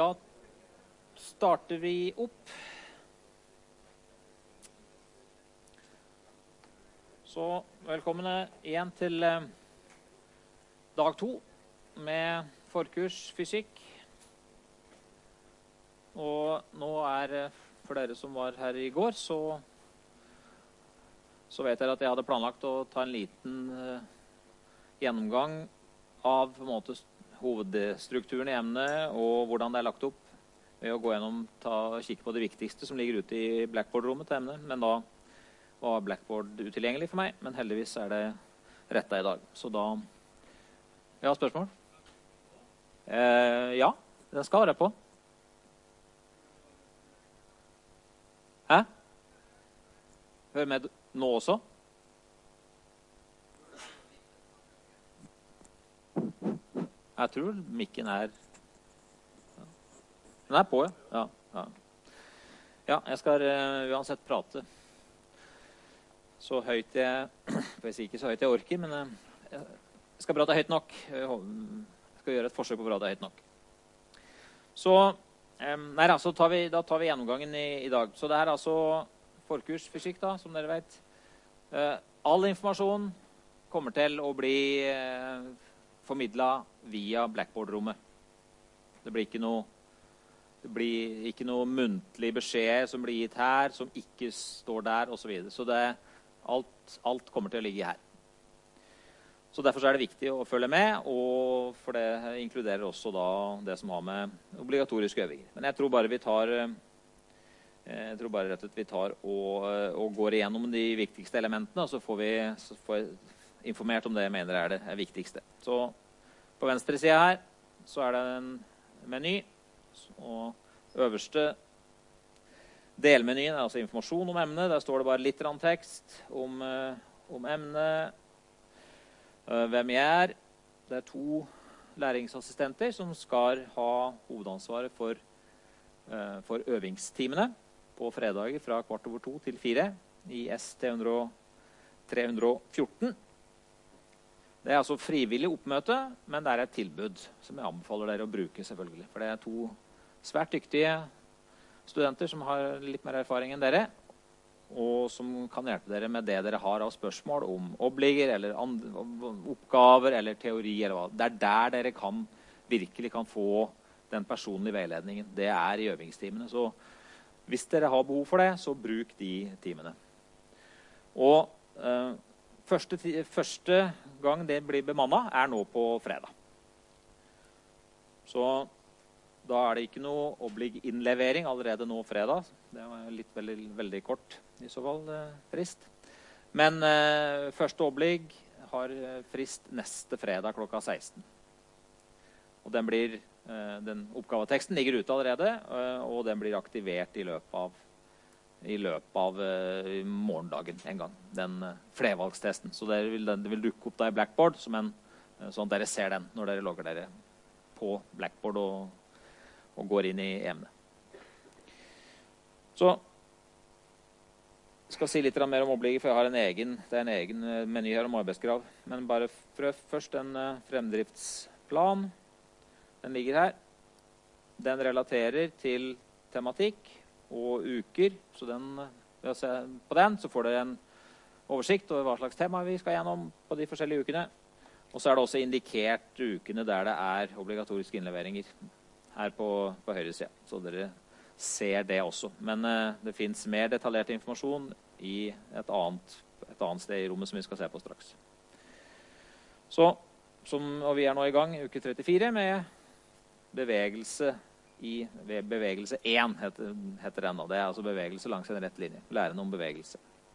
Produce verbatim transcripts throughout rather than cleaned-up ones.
Da starter vi opp. Så velkommen igjen til eh, dag to med forkurs fysikk. Og nå er, for dere som var her i går, så, så vet dere at jeg hadde planlagt å ta en liten eh, gjennomgang av på en måte, hovedstrukturen i emnet og hvordan det er lagt opp ved å gå gjennom, ta, kikke på det viktigste som ligger ute i Blackboard-rommet til emnet. Men da var Blackboard utilgjengelig for meg, men heldigvis er det rettet i dag. Så da... Ja, spørsmål? Eh, ja, den skal være på. Hæ? Hør med nå også? Jeg tror mikken er... Den er på, ja. Ja, ja. Ja, jeg skal uh, uansett prate så høyt jeg... Jeg sier ikke så høyt jeg orker, men uh, jeg skal prate høyt nok. Jeg skal gjøre et forsøk på å prate høyt nok. Så, um, nei da, så tar vi, da tar vi gjennomgangen i, i dag. Så det er altså forkurs fysikk da, som dere vet. Uh, all informasjon kommer til å bli... Uh, formidlet via Blackboard-rommet. Det blir ikke noe, det blir ikke noe muntlig beskjed som blir gitt her, som ikke står der, og så videre. Så det, alt, alt kommer til å ligge her. Så derfor er det viktig å følge med, og for det inkluderer også da det som har med obligatoriske øvinger. Men jeg tror bare vi tar, jeg tror bare rett og slett vi tar og, og går igjennom de viktigste elementene, og så får vi... Så får informert om det jeg mener er det er viktigste. Så på venstre side her så er det en meny, og øverste delmenyen er altså informasjon om emnet. Der står det bare litt tekst om, om emnet, hvem jeg er. Det er to læringsassistenter som skal ha hovedansvaret for, for øvingstimene på fredager fra kvart over to til fire i S tre hundre og fjorten. Det er altså frivillig oppmøte, men det er et tilbud som jeg anbefaler dere å bruke selvfølgelig. For det er to svært dyktige studenter som har litt mer erfaring enn dere, og som kan hjelpe dere med det dere har av spørsmål om obliger, eller oppgaver, eller teori, eller hva. Det er der dere kan, virkelig kan få den personlige veiledningen. Det er i øvingstimene. Så hvis dere har behov for det, så bruk de timene. Og... Uh, Første, første gang det blir bemannet er nå på fredag. Så da er det ikke noe oblig-innlevering allerede nå fredag. Det var litt veldig, veldig kort i så fall eh, frist. Men eh, første oblig har frist neste fredag klokka seksten. Og den, blir, eh, den oppgaveteksten ligger ute allerede, eh, og den blir aktivert i løpet av i løpet av uh, morgendagen en gang, den uh, flervalgstesten. Så det vil, det vil dukke opp da i Blackboard, som en, uh, sånn at dere ser den når dere logger dere på Blackboard og, og går inn i emnet. Så jeg skal si litt mer om opplegget, for jeg har en egen, det er en egen uh, meny her om arbeidskrav. Men bare først en uh, fremdriftsplan. Den ligger her. Den relaterer til tematikk og uker, så den, ved å se på den, så får dere en oversikt over hva slags tema vi skal gjennom på de forskjellige ukene. Og så er det også indikert ukene der det er obligatoriske innleveringer her på, på høyre side, så dere ser det også. Men uh, det finnes mer detaljert informasjon i et annet, et annet sted i rommet som vi skal se på straks. Så, som, og vi er nå i gang i uke trettifire med bevegelse i bevegelse én heter, heter den. Det er altså bevegelse langs en rett linje. Læren om bevegelse.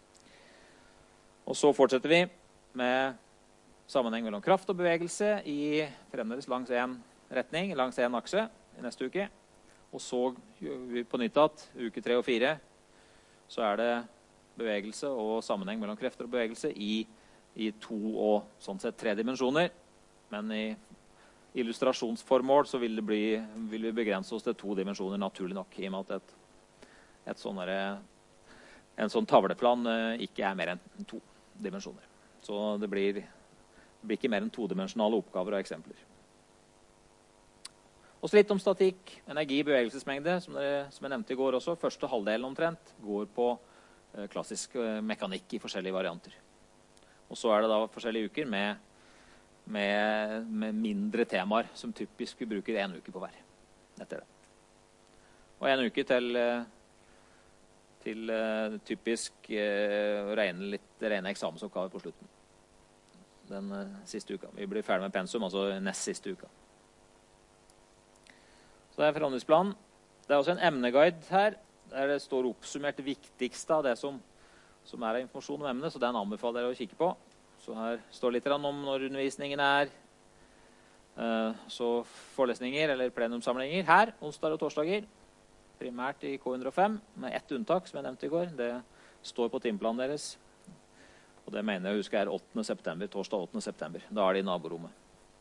Og så fortsetter vi med sammenheng mellom kraft og bevegelse i fremdeles langs en retning, langs en akse i neste uke. Og så på nytt at uke tre og fire så er det bevegelse og sammenheng mellom krefter og bevegelse i, i to og sånn sett tre dimensjoner. Men i illustrasjonsformål så vil, det bli, vil vi begrense oss til to dimensjoner naturlig nok, i og med at et, et sånn der, en sånn tavleplan ikke er mer enn to dimensjoner. Så det blir, det blir ikke mer enn todimensionale oppgaver og eksempler. Og så litt om statikk, energi, bevegelsesmengde, som, dere, som jeg nevnte i går også. Første halvdelen omtrent går på eh, klassisk eh, mekanikk i forskjellige varianter. Og så er det da forskjellige uker med, med, med mindre temaer, som typisk vi bruker en uke på hver etter det. Og en uke til, til uh, typisk uh, regne litt rene eksamensoppgaver på slutten. Den uh, siste uka. Vi blir ferdig med pensum, altså nest siste uka. Så det er forhandlingsplanen. Det er også en emneguide her, der det står oppsummert det viktigste av det som, som er av informasjon om emnet, så den anbefaler dere å kikke på. Så her står litt om når undervisningen er, uh, så forelesninger eller plenumsamlinger her, onsdag og torsdager, primært i K hundre og fem, med ett unntak, som jeg nevnte i går. Det står på timeplanen deres. Og det mener jeg husker er åttende september, torsdag åttende september. Da er det i naborommet.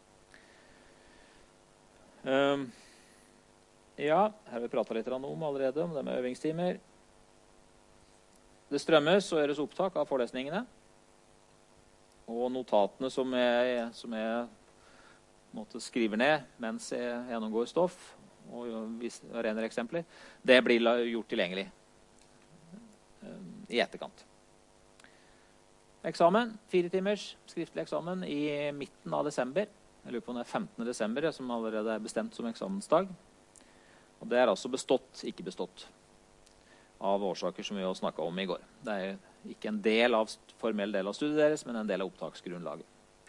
Um, ja, her har vi pratet litt om allerede, om det med øvingstimer. Det strømmes og gjøres opptak av forelesningene. Og notatene som jeg, som jeg måtte skrive ned mens jeg gjennomgår stoff, og renere eksempler, det blir gjort tilgjengelig um, i etterkant. Eksamen, fire timers skriftlig eksamen i midten av desember. Jeg lurer på om det er femtende desember, som allerede er bestemt som eksamensdag. Og det er altså bestått, ikke bestått, av årsaker som vi har snakket om i går. Det er ikke en del av, formell del av studiet deres, men en del av opptaksgrunnlaget.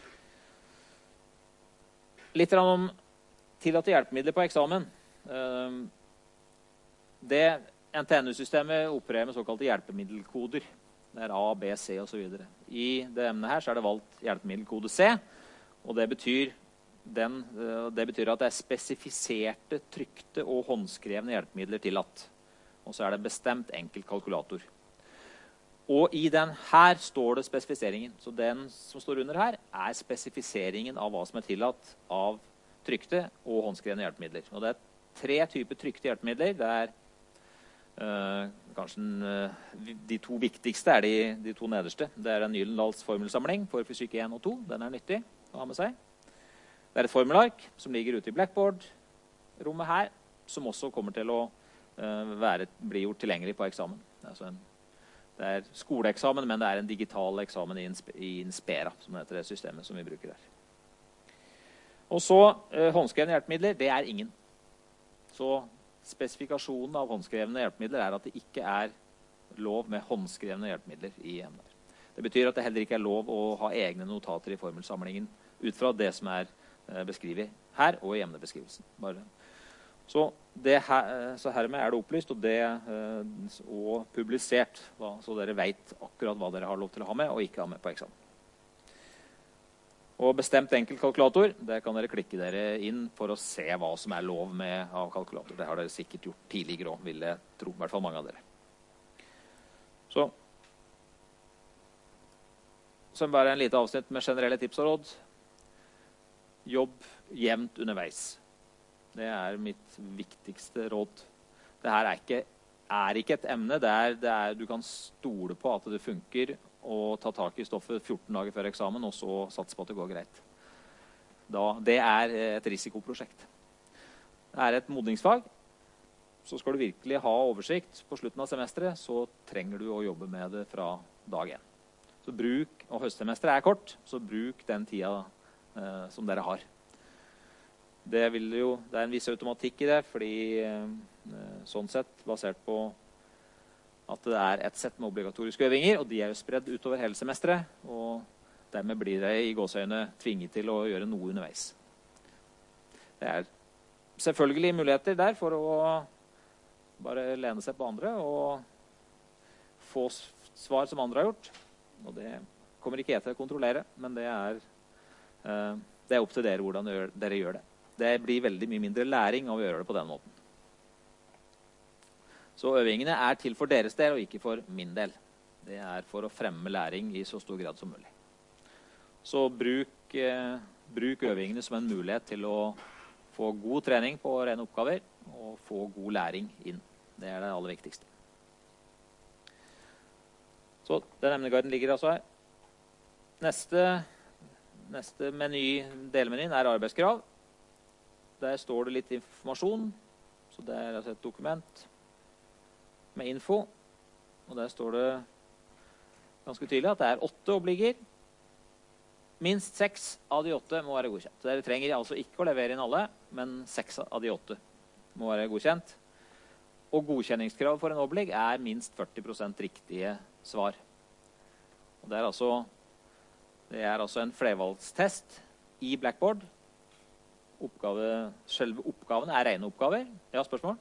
Litt om tillatte hjelpemidler på eksamen. Det N T N U-systemet opererer med såkalte hjelpemiddelkoder. Det er A, B, C og så videre. I det emnet her så er det valgt hjelpemiddelkode C, og det betyr, den, det betyr at det er spesifiserte, trykte og håndskrevne hjelpemidler tillatt. Og så er det bestemt enkelt kalkulator. Og i den her står det spesifiseringen. Så den som står under her er spesifiseringen av hva som er tillatt av trykte og håndskrevne hjelpemidler. Og det er tre typer trykte hjelpemidler. Det er øh, kanskje øh, de to viktigste er de, de to nederste. Det er en Nylendals formelsamling for fysikk én og to. Den er nyttig å ha med seg. Det er et formelark som ligger ute i Blackboard-rommet her, som også kommer til å øh, være, bli gjort tilgjengelig på eksamen. Det er, altså en, det er skoleeksamen, men det er en digital eksamen i, i Inspera, som heter det systemet som vi bruker der. Og så øh, håndskrevne hjelpemidler, det er ingen. Så spesifikasjonen av håndskrevne hjelpemidler er at det ikke er lov med håndskrevne hjelpemidler i emner. Det betyr at det heller ikke er lov å ha egne notater i formelsamlingen ut fra det som er eh, beskrevet her og i emnebeskrivelsen. Bare. Så, det her, så hermed er det opplyst og, det, eh, og publisert, da, så dere vet akkurat hva dere har lov til å ha med og ikke ha med på eksamen. Og bestemt enkelt kalkulator, det kan dere klikke dere inn for å se hva som er lov med av kalkulator. Det har dere sikkert gjort tidligere også, vil jeg tro, i hvert fall mange av dere. Så, så bare en lite avsnitt med generelle tips og råd. Jobb jevnt underveis. Det er mitt viktigste råd. Dette er ikke, er ikke et emne der det er, du kan stole på at det funker og ta tak i stoffet fjorten dager før eksamen, og så satse på at det går greit. Da, det er et risikoprosjekt. Det er et modningsfag. Så skal du virkelig ha oversikt på slutten av semesteret, så trenger du å jobbe med det fra dag én. Så bruk, og høstsemesteret er kort, så bruk den tida eh, som dere har. Det, vil jo, det er en viss automatikk i det, fordi eh, sånn sett, basert på at det er et sett med obligatoriske øvinger, og de er jo spredd utover hele semesteret, og dermed blir det i gåseøyne tvinget til å gjøre noe underveis. Det er selvfølgelig muligheter der for å bare lene seg på andre og få svar som andre har gjort, og det kommer ikke jeg til å kontrollere, men det er, eh, det er opp til dere hvordan dere gjør det. Det blir veldig mye mindre læring av å gjøre det på den måten. Så øvingene er til for deres del, og ikke for min del. Det er for å fremme læring i så stor grad som mulig. Så bruk, eh, bruk øvingene som en mulighet til å få god trening på rene oppgaver, og få god læring inn. Det er det aller viktigste. Så den emneguiden ligger altså her. Neste, neste meny, delmenyen er arbeidskrav. der står det litt informasjon. Så det er altså et dokument med info. Og der står det ganske tydelig at det er åtte obliger. Minst seks av de åtte må være godkjent. Så dere trenger altså ikke å levere inn alle, men seks av de åtte må være godkjent. Og godkjenningskrav for en oblig er minst førti prosent riktige svar. Og det er altså, det er altså en flervalgstest i Blackboard. Oppgave, selve oppgaven er rene oppgaver. Ja, spørsmål?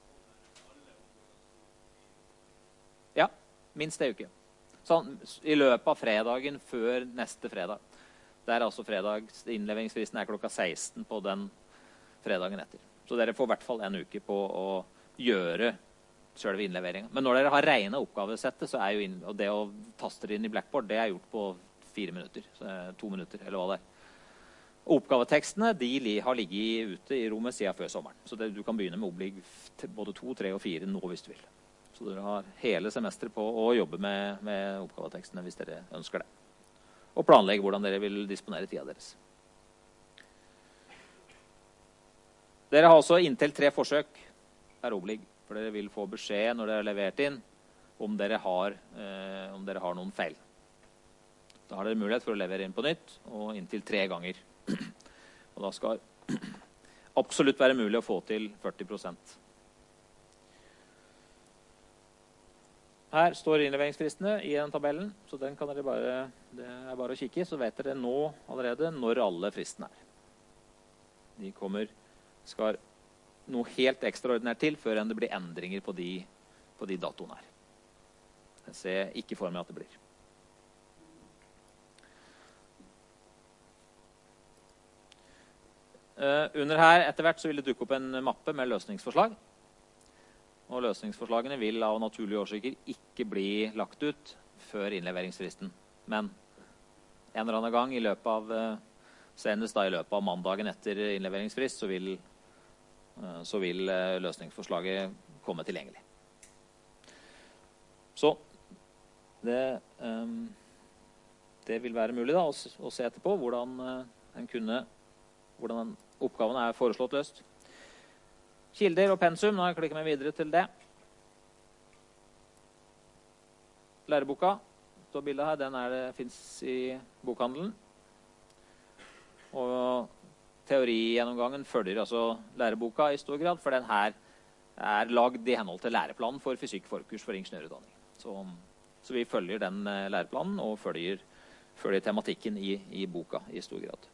Ja, minst en uke. Sånn, i løpet av fredagen før neste fredag. Det er altså fredags, innleveringsfristen er klokka seksten på den fredagen etter. Så dere får i hvert fall en uke på å gjøre selve innleveringen. Men når dere har regnet oppgavesettet, så er jo inn, og det å taste det inn i Blackboard, det er gjort på fire minutter, to minutter, eller hva det er. Og oppgavetekstene, de har ligget ute i rommet siden før sommeren. Så det, du kan begynne med oblig både to, tre og fire nå hvis du vil. Så dere har hele semesteret på å jobbe med, med oppgavetekstene hvis dere ønsker det. Og planlegge hvordan dere vil disponere tida deres. Dere har også inntil tre forsøk per oblig, for dere vil få beskjed når dere har levert inn om dere har, eh, om dere har noen feil. Da har dere mulighet for å levere inn på nytt, og inntil tre ganger. Og da skal absolutt være mulig å få til førti prosent. Her står innleveringsfristene i den tabellen, så den kan dere bare, det er bare å kikke, så vet dere nå allerede når alle fristene er. De kommer, skal noe helt ekstraordinært til før enn det blir endringer på de, på de datoene her. Jeg ser ikke for meg at det blir. Uh, under her etter hvert så vil det dukke opp en mappe med løsningsforslag. Og løsningsforslagene vil av naturlige årsaker ikke bli lagt ut før innleveringsfristen. Men en eller annen gang i løpet av, senest da i løpet av mandagen etter innleveringsfrist, så vil, så vil løsningsforslaget komme tilgjengelig. Så det, um, det vil være mulig da å, å se etterpå hvordan en kunne, hvordan oppgaven er foreslått løst. Kilder og pensum, nå klikker vi videre til det. Læreboka, står bildet her, den er det, finnes i bokhandelen. Og teorigjennomgangen følger altså læreboka i stor grad, for den her er lagd i henhold til læreplanen for fysikk-forkurs for ingeniørutdanning. Så, så vi følger den læreplanen og følger, følger tematikken i, i boka i stor grad.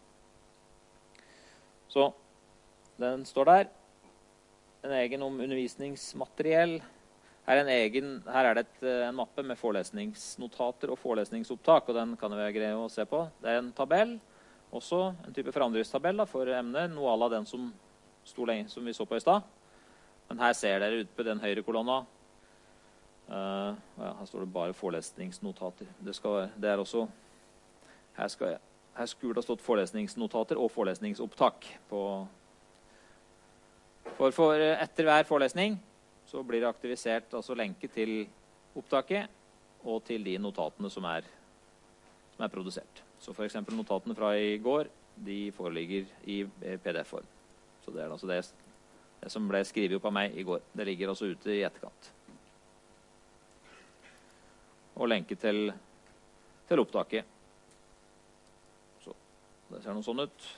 Så den står der. En egen om undervisningsmateriell. Her er, en egen, her er det et, en mappe med forelesningsnotater og forelesningsopptak, og den kan det være greit å se på. Det er en tabell, også en type fremdriftstabell for emnet, noe av den som, lenge, som vi så på i sted. Men her ser dere ut på den høyre kolonna. Uh, ja, her står det bare forelesningsnotater. Det, skal, det er også, her, skal, her skulle det ha stått forelesningsnotater og forelesningsopptak på. For, for etter hver forelesning så blir det aktivisert altså lenke til opptaket og til de notatene som er, som er produsert. Så for eksempel notatene fra i går, de foreligger i P D F-form. Så det er altså det, det som ble skrevet opp av meg i går. Det ligger altså ute i etterkant. Og lenke til, til opptaket. Så det ser noe sånn ut.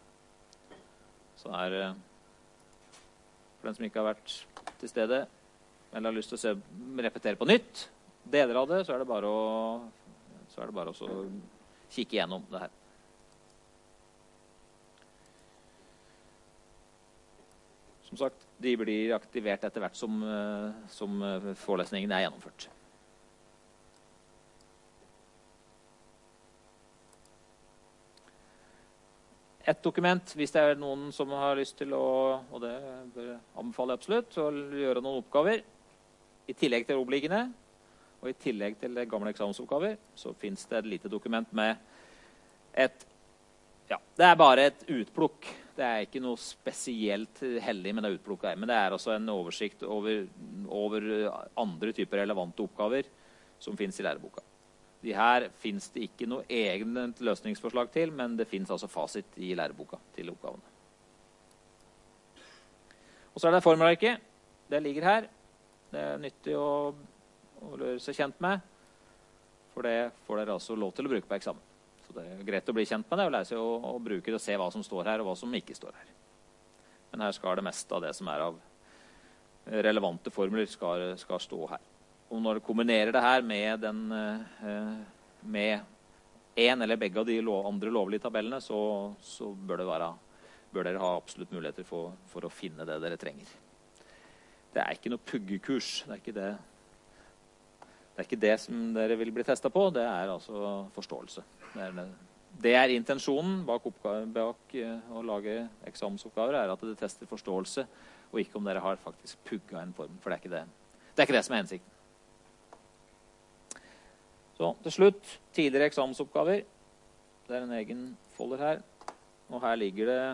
Så er for den som ikke har vært til stede, eller har lyst til å se, repetere på nytt, deler av det, så er det bare å, så er det bare å kikke gjennom det her. Som sagt, de blir aktivert etter hvert som, som forelesningen er gjennomført. Et dokument, hvis det er noen som har lyst til å, og det bør anbefale absolutt, å gjøre noen oppgaver, i tillegg til obligene, og i tillegg til gamle eksamensoppgaver, så finnes det et lite dokument med et, ja, det er bare et utplukk. Det er ikke noe spesielt heldig med det utplukket her, men det er også en oversikt over, over andre typer relevante oppgaver som finnes i læreboka. De her finnes det ikke noe egent løsningsforslag til, men det finnes altså fasit i læreboka til oppgavene. Og så er det formelarket. Det ligger her. Det er nyttig å, å gjøre seg kjent med, for det får dere altså lov til å bruke på eksamen. Så det er greit å bli kjent med det, og lære seg å, å bruke det og se hva som står her, og hva som ikke står her. Men her skal det meste av det som er av relevante formler skal, skal stå her. Og når du kombinerer det her med, den, med en eller begge av de lov, andre lovlige tabellene, så, så bør, det være, bør dere ha absolutt muligheter for, for å finne det dere trenger. Det er ikke noe puggekurs. Det er ikke det, det er ikke det som dere vil bli testet på. Det er altså forståelse. Det er, det er intensjonen bak, oppgave, bak å lage eksamensoppgaver, er at det tester forståelse, og ikke om dere har faktisk pugget en form. For det er ikke det, det, er ikke det som er hensikten. Så til slutt, tidligere eksamensoppgaver. Det er en egen folder her. Og her ligger det,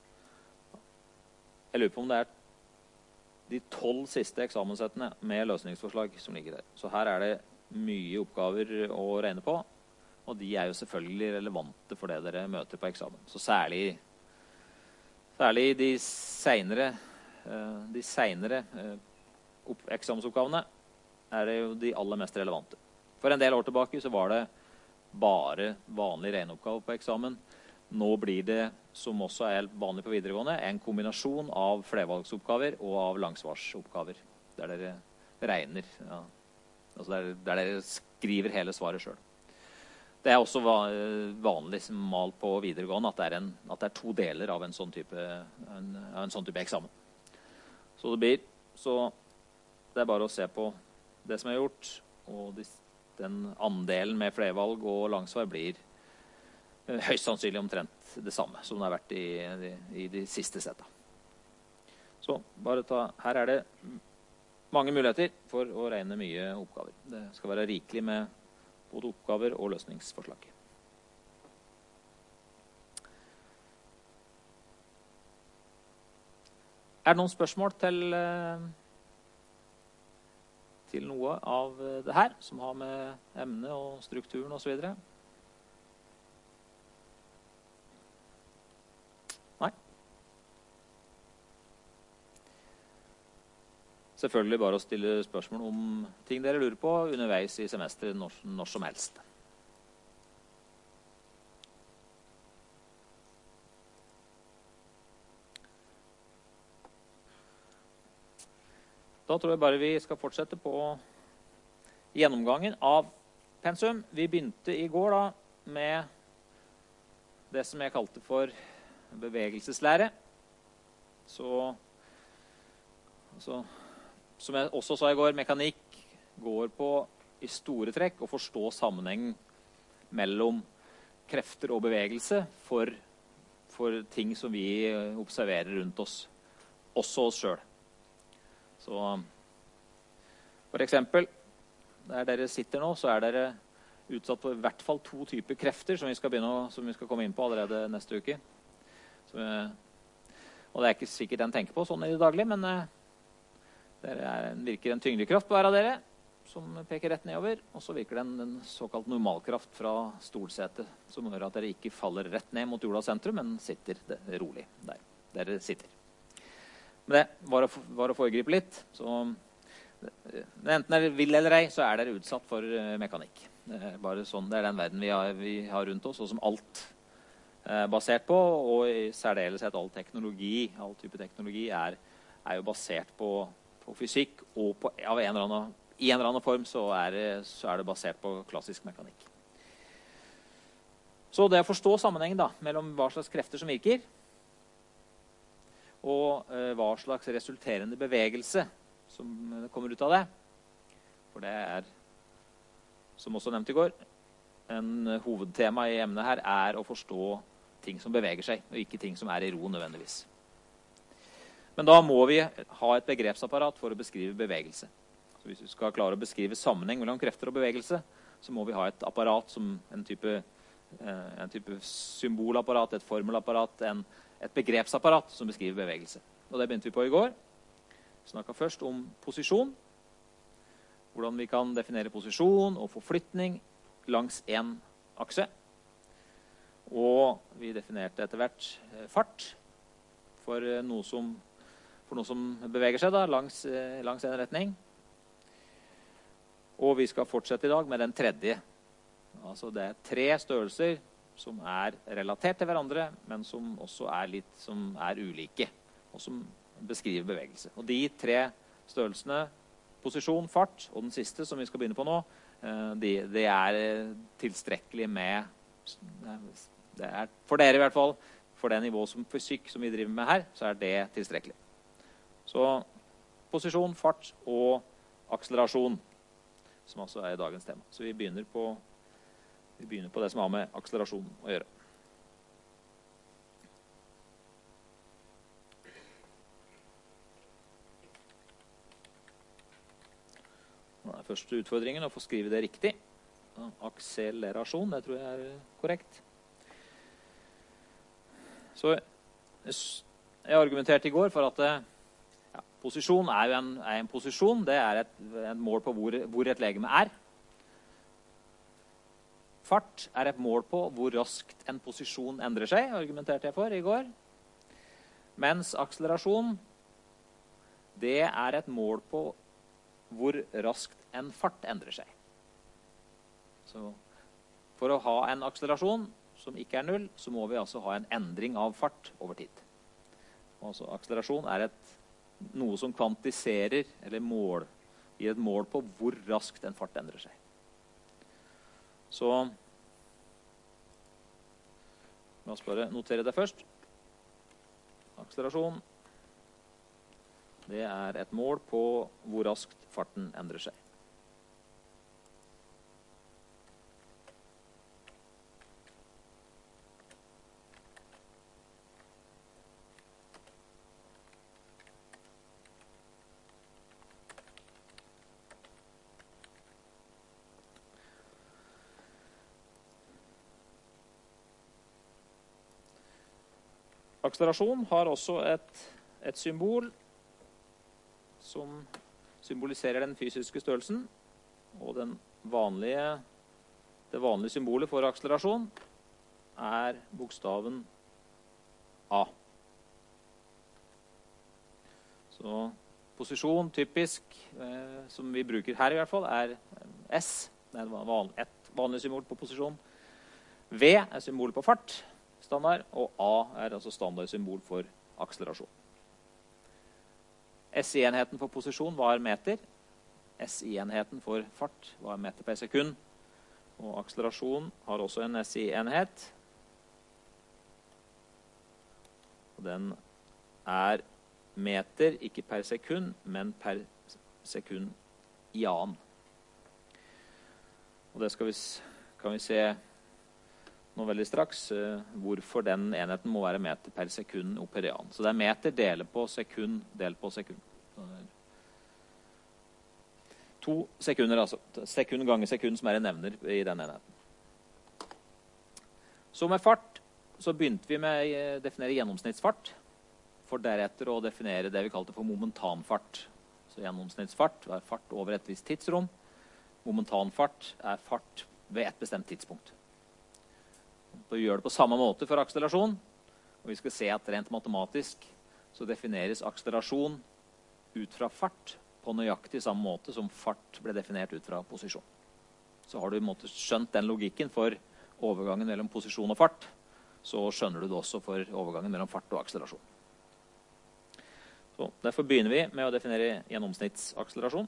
jeg lurer på om det er de tolv siste eksamenssettene med løsningsforslag som ligger der. Så her er det mye oppgaver å regne på, og de er jo selvfølgelig relevante for det dere møter på eksamen. Så særlig, særlig de senere, de senere eksamensoppgavene er det jo de aller mest relevante. For en del år tilbake så var det bare vanlig regneoppgave på eksamen. Nå blir det, som også er vanlig på videregående, en kombinasjon av flervalgsoppgaver og av langsvarsoppgaver, der dere regner, ja. Altså der, der dere skriver hele svaret selv. Det er også vanlig som mal på videregående at det er, en, at det er to deler av en sånn type, en, en sånn type eksamen. Så det blir, så det er bare å se på det som er gjort, og de, den andelen med flervalg og langsvar blir høyst sannsynlig omtrent det samme som det har vært i, i, i de siste setta. Så bare ta, her er det mange muligheter for å regne mye oppgaver. Det skal være rikelig med både oppgaver og løsningsforslag. Er det noen spørsmål til, til noe av det her, som har med emnet og strukturen og så videre? Selvfølgelig bare å stille spørsmål om ting dere lurer på underveis i semesteret når, når som helst. Da tror jeg bare vi skal fortsette på gjennomgangen av pensum. Vi begynte i går da med det som jeg kalte for bevegelseslære. Så, så som jeg også sa i går, mekanikk går på i store trekk å forstå sammenhengen mellom krefter og bevegelse for, for ting som vi observerer rundt oss, også oss selv. Så for eksempel, der dere sitter nå, så er dere utsatt for i hvert fall to typer krefter som vi skal, begynne, som vi skal komme inn på allerede neste uke. Så, og det er ikke sikkert den tenker på sånn i det daglige, men det er, virker en tyngdekraft på hver av dere, som peker rett nedover, og så virker det en, en såkalt normalkraft fra stolsetet, som gjør at dere ikke faller rett ned mot jorda sentrum, men sitter det, rolig der dere sitter. Men det var å, var å foregripe litt, så enten dere vil eller ei, så er dere utsatt for uh, mekanikk. Det er, bare sånn, det er den verden vi har, vi har rundt oss, og som alt er basert på, og i særdeleshet all teknologi, all type teknologi er, er jo basert på på fysikk, og på, av en eller annen, i en eller annen form så er, det, så er det basert på klassisk mekanikk. Så det å forstå sammenhengen da, mellom hva slags krefter som virker, og uh, hva slags resulterende bevegelse som kommer ut av det, for det er, som også nevnt i går, en hovedtema i emnet her er å forstå ting som beveger seg, og ikke ting som er i ro nødvendigvis. Men da må vi ha et begrepsapparat for å beskrive bevegelse. Så hvis vi skal klare å beskrive sammenheng mellom krefter og bevegelse, så må vi ha et apparat som en type, en type symbolapparat, et formelapparat, en, et begrepsapparat som beskriver bevegelse. Og det begynte vi på i går. Vi snakket først om posisjon, hvordan vi kan definere posisjon og forflytning langs en akse. Og vi definerte etter hvert fart for noe som for noe som beveger seg da, langs, langs en retning. Og vi skal fortsette i dag med den tredje. Altså det er tre størrelser som er relatert til hverandre, men som også er litt som er ulike, og som beskriver bevegelse. Og de tre størrelsene, posisjon, fart, og den siste som vi skal begynne på nå, det de er tilstrekkelig med, det er for dere i hvert fall, for det nivå som fysikk som vi driver med her, så er det tilstrekkelig. Så posisjon, fart og akselerasjon, som altså er dagens tema. Så vi begynner på, vi begynner på det som har med akselerasjon å gjøre. Første utfordringen er å få skrive det riktig. Akselerasjon, det tror jeg er korrekt. Så jeg argumenterte i går for at ja, posisjon er jo en, er en posisjon. Det er et, et mål på hvor, hvor et legeme er. Fart er et mål på hvor raskt en posisjon endrer seg, argumenterte jeg for i går. Mens akselerasjon, det er et mål på hvor raskt en fart endrer seg. Så for å ha en akselerasjon som ikke er null, så må vi altså ha en endring av fart over tid. Og altså akselerasjon er et, noe som kvantiserer, eller mål, gir et mål på hvor raskt en fart endrer seg. Så la oss bare notere det først. Akselerasjon, det er et mål på hvor raskt farten endrer seg. Akselerasjon har også et, et symbol som symboliserer den fysiske størrelsen, og den vanlige, det vanlige symbolet for akselerasjon er bokstaven A. Så posisjon typisk, eh, som vi bruker her i hvert fall, er S. Det er van, et vanlig symbol på posisjon. V er symbol på fart, standard, og A er altså standardsymbol for akselerasjon. S I-enheten for posisjon var meter. S I-enheten for fart var meter per sekund. Og akselerasjon har også en S I-enhet. Og den er meter, ikke per sekund, men per sekund i annen. Og det skal vi, kan vi se nå veldig straks, uh, hvorfor den enheten må være meter per sekund per annen. Så det er meter delt på sekund delt på sekund. To sekunder, altså. Sekund ganger sekund som er en nevner i den enheten. Så med fart, så begynte vi med å definere gjennomsnittsfart, for deretter å definere det vi kalte for momentanfart. Så gjennomsnittsfart er fart over et visst tidsrom. Momentanfart er fart ved et bestemt tidspunkt. Vi gjør det på samme måte for akselerasjon, og vi skal se at rent matematisk så defineres akselerasjon ut fra fart på nøyaktig samme måte som fart ble definert ut fra posisjon. Så har du i måte skjønt den logikken for overgangen mellom posisjon og fart, så skjønner du det også for overgangen mellom fart og akselerasjon. Så derfor begynner vi med å definere gjennomsnittsakselerasjon.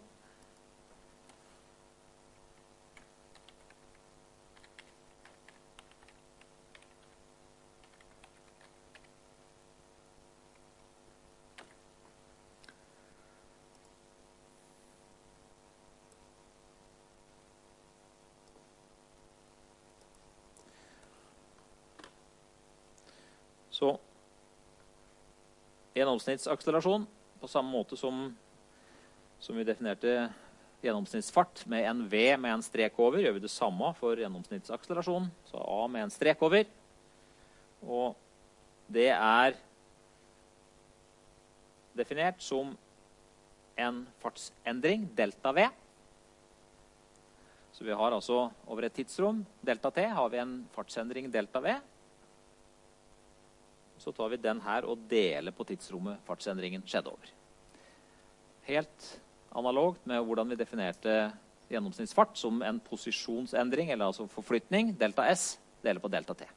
Så gjennomsnittsakselerasjon, på samme måte som, som vi definerte gjennomsnittsfart med en V med en strek over, gjør vi det samme for gjennomsnittsakselerasjon. Så A med en strek over. Og det er definert som en fartsendring, delta V. Så vi har altså over et tidsrom, delta T, har vi en fartsendring, delta V. så tar vi den her og deler på tidsrommet fartsendringen skjedde over. Helt analogt med hvordan vi definerte gjennomsnittsfart som en posisjonsendring, eller altså forflytning, delta S, deler på delta T.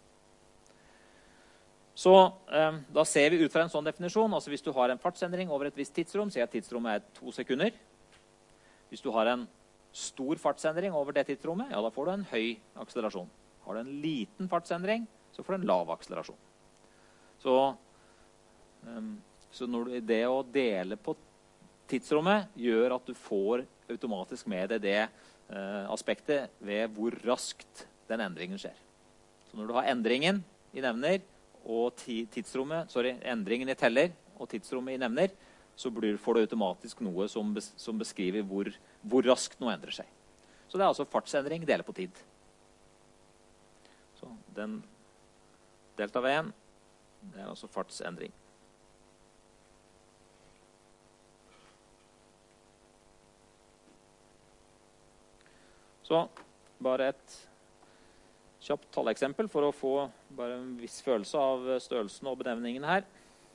Så eh, da ser vi ut fra en sånn definisjon, altså hvis du har en fartsendring over et visst tidsrom, sier at tidsrommet er to sekunder. Hvis du har en stor fartsendring over det tidsrommet, ja, da får du en høy akselerasjon. Har du en liten fartsendring, så får du en lav akselerasjon. Så, um, så når du, det å dele på tidsrommet gjør at du får automatisk med deg det uh, aspektet ved hvor raskt den endringen skjer. Så når du har endringen i nevner og tidsrommet, sorry, endringen i teller og tidsrommet i nevner, så blir, får du automatisk noe som, bes, som beskriver hvor, hvor raskt noe endrer seg. Så det er altså fartsendring deler på tid. Så den delta V-en, det er altså fartsendring. Så bare et kjapt talleksempel for å få bare en viss følelse av størrelsen og benevningen her.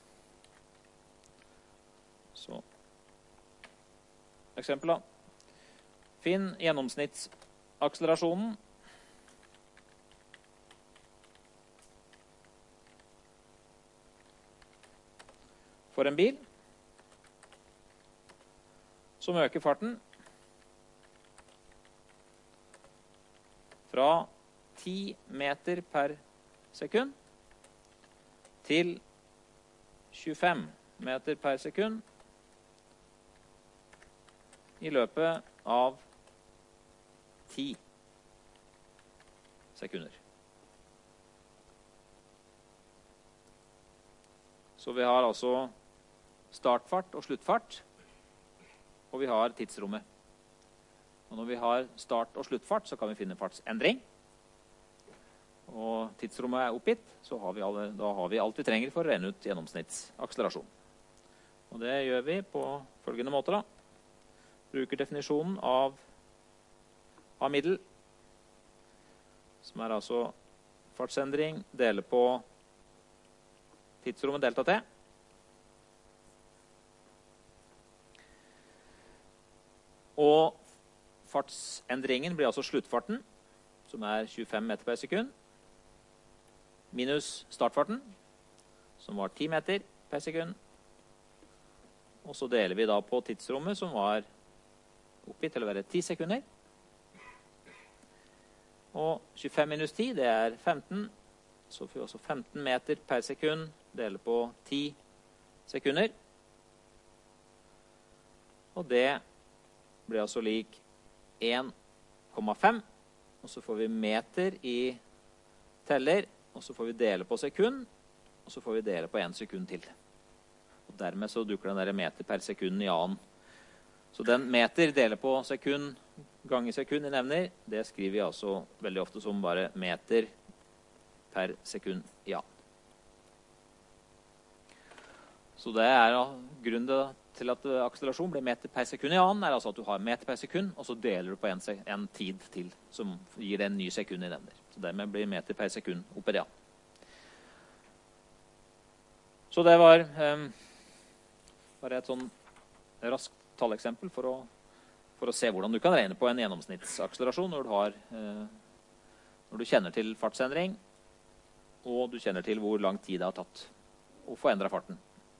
Så, eksempel da. Finn gjennomsnittsakselerasjonen for en bil som øker farten fra ti meter per sekund til tjuefem meter per sekund i løpet av ti sekunder. Så vi har altså startfart og sluttfart, og vi har tidsrommet. Og når vi har start- og sluttfart, så kan vi finne fartsendring. Og tidsrommet er oppgitt, så har vi alle, da har vi alt vi trenger for å regne ut gjennomsnittsakselerasjon. Og det gjør vi på følgende måte da. Bruker definisjonen av, av middel, som er altså fartsendring, deler på tidsrommet delta T. Og fartsendringen blir altså sluttfarten, som er tjuefem meter per sekund, minus startfarten, som var ti meter per sekund. Og så deler vi da på tidsrommet, som var oppgitt til å være ti sekunder. Og tjuefem minus ti, det er femten. Så får vi også femten meter per sekund, deler på ti sekunder. Og det blir altså lik en komma fem. Og så får vi meter i teller, og så får vi dele på sekund, og så får vi dele på en sekund til. Og dermed så dukker den der meter per sekund i annen. Så den meter deler på sekund ganger sekund i nevner, det skriver vi altså veldig ofte som bare meter per sekund i annen. Så det er grunnen til at akselerasjon blir meter per sekund i annen, er altså at du har meter per sekund, og så deler du på en, en tid til, som gir deg en ny sekund i nevner. Så dermed blir meter per sekund oppe i annen. Så det var um, bare et sånn raskt talleksempel for å, for å se hvordan du kan regne på en gjennomsnittsakselerasjon når du, har, eh, når du kjenner til fartsendring, og du kjenner til hvor lang tid det har tatt å få endret farten.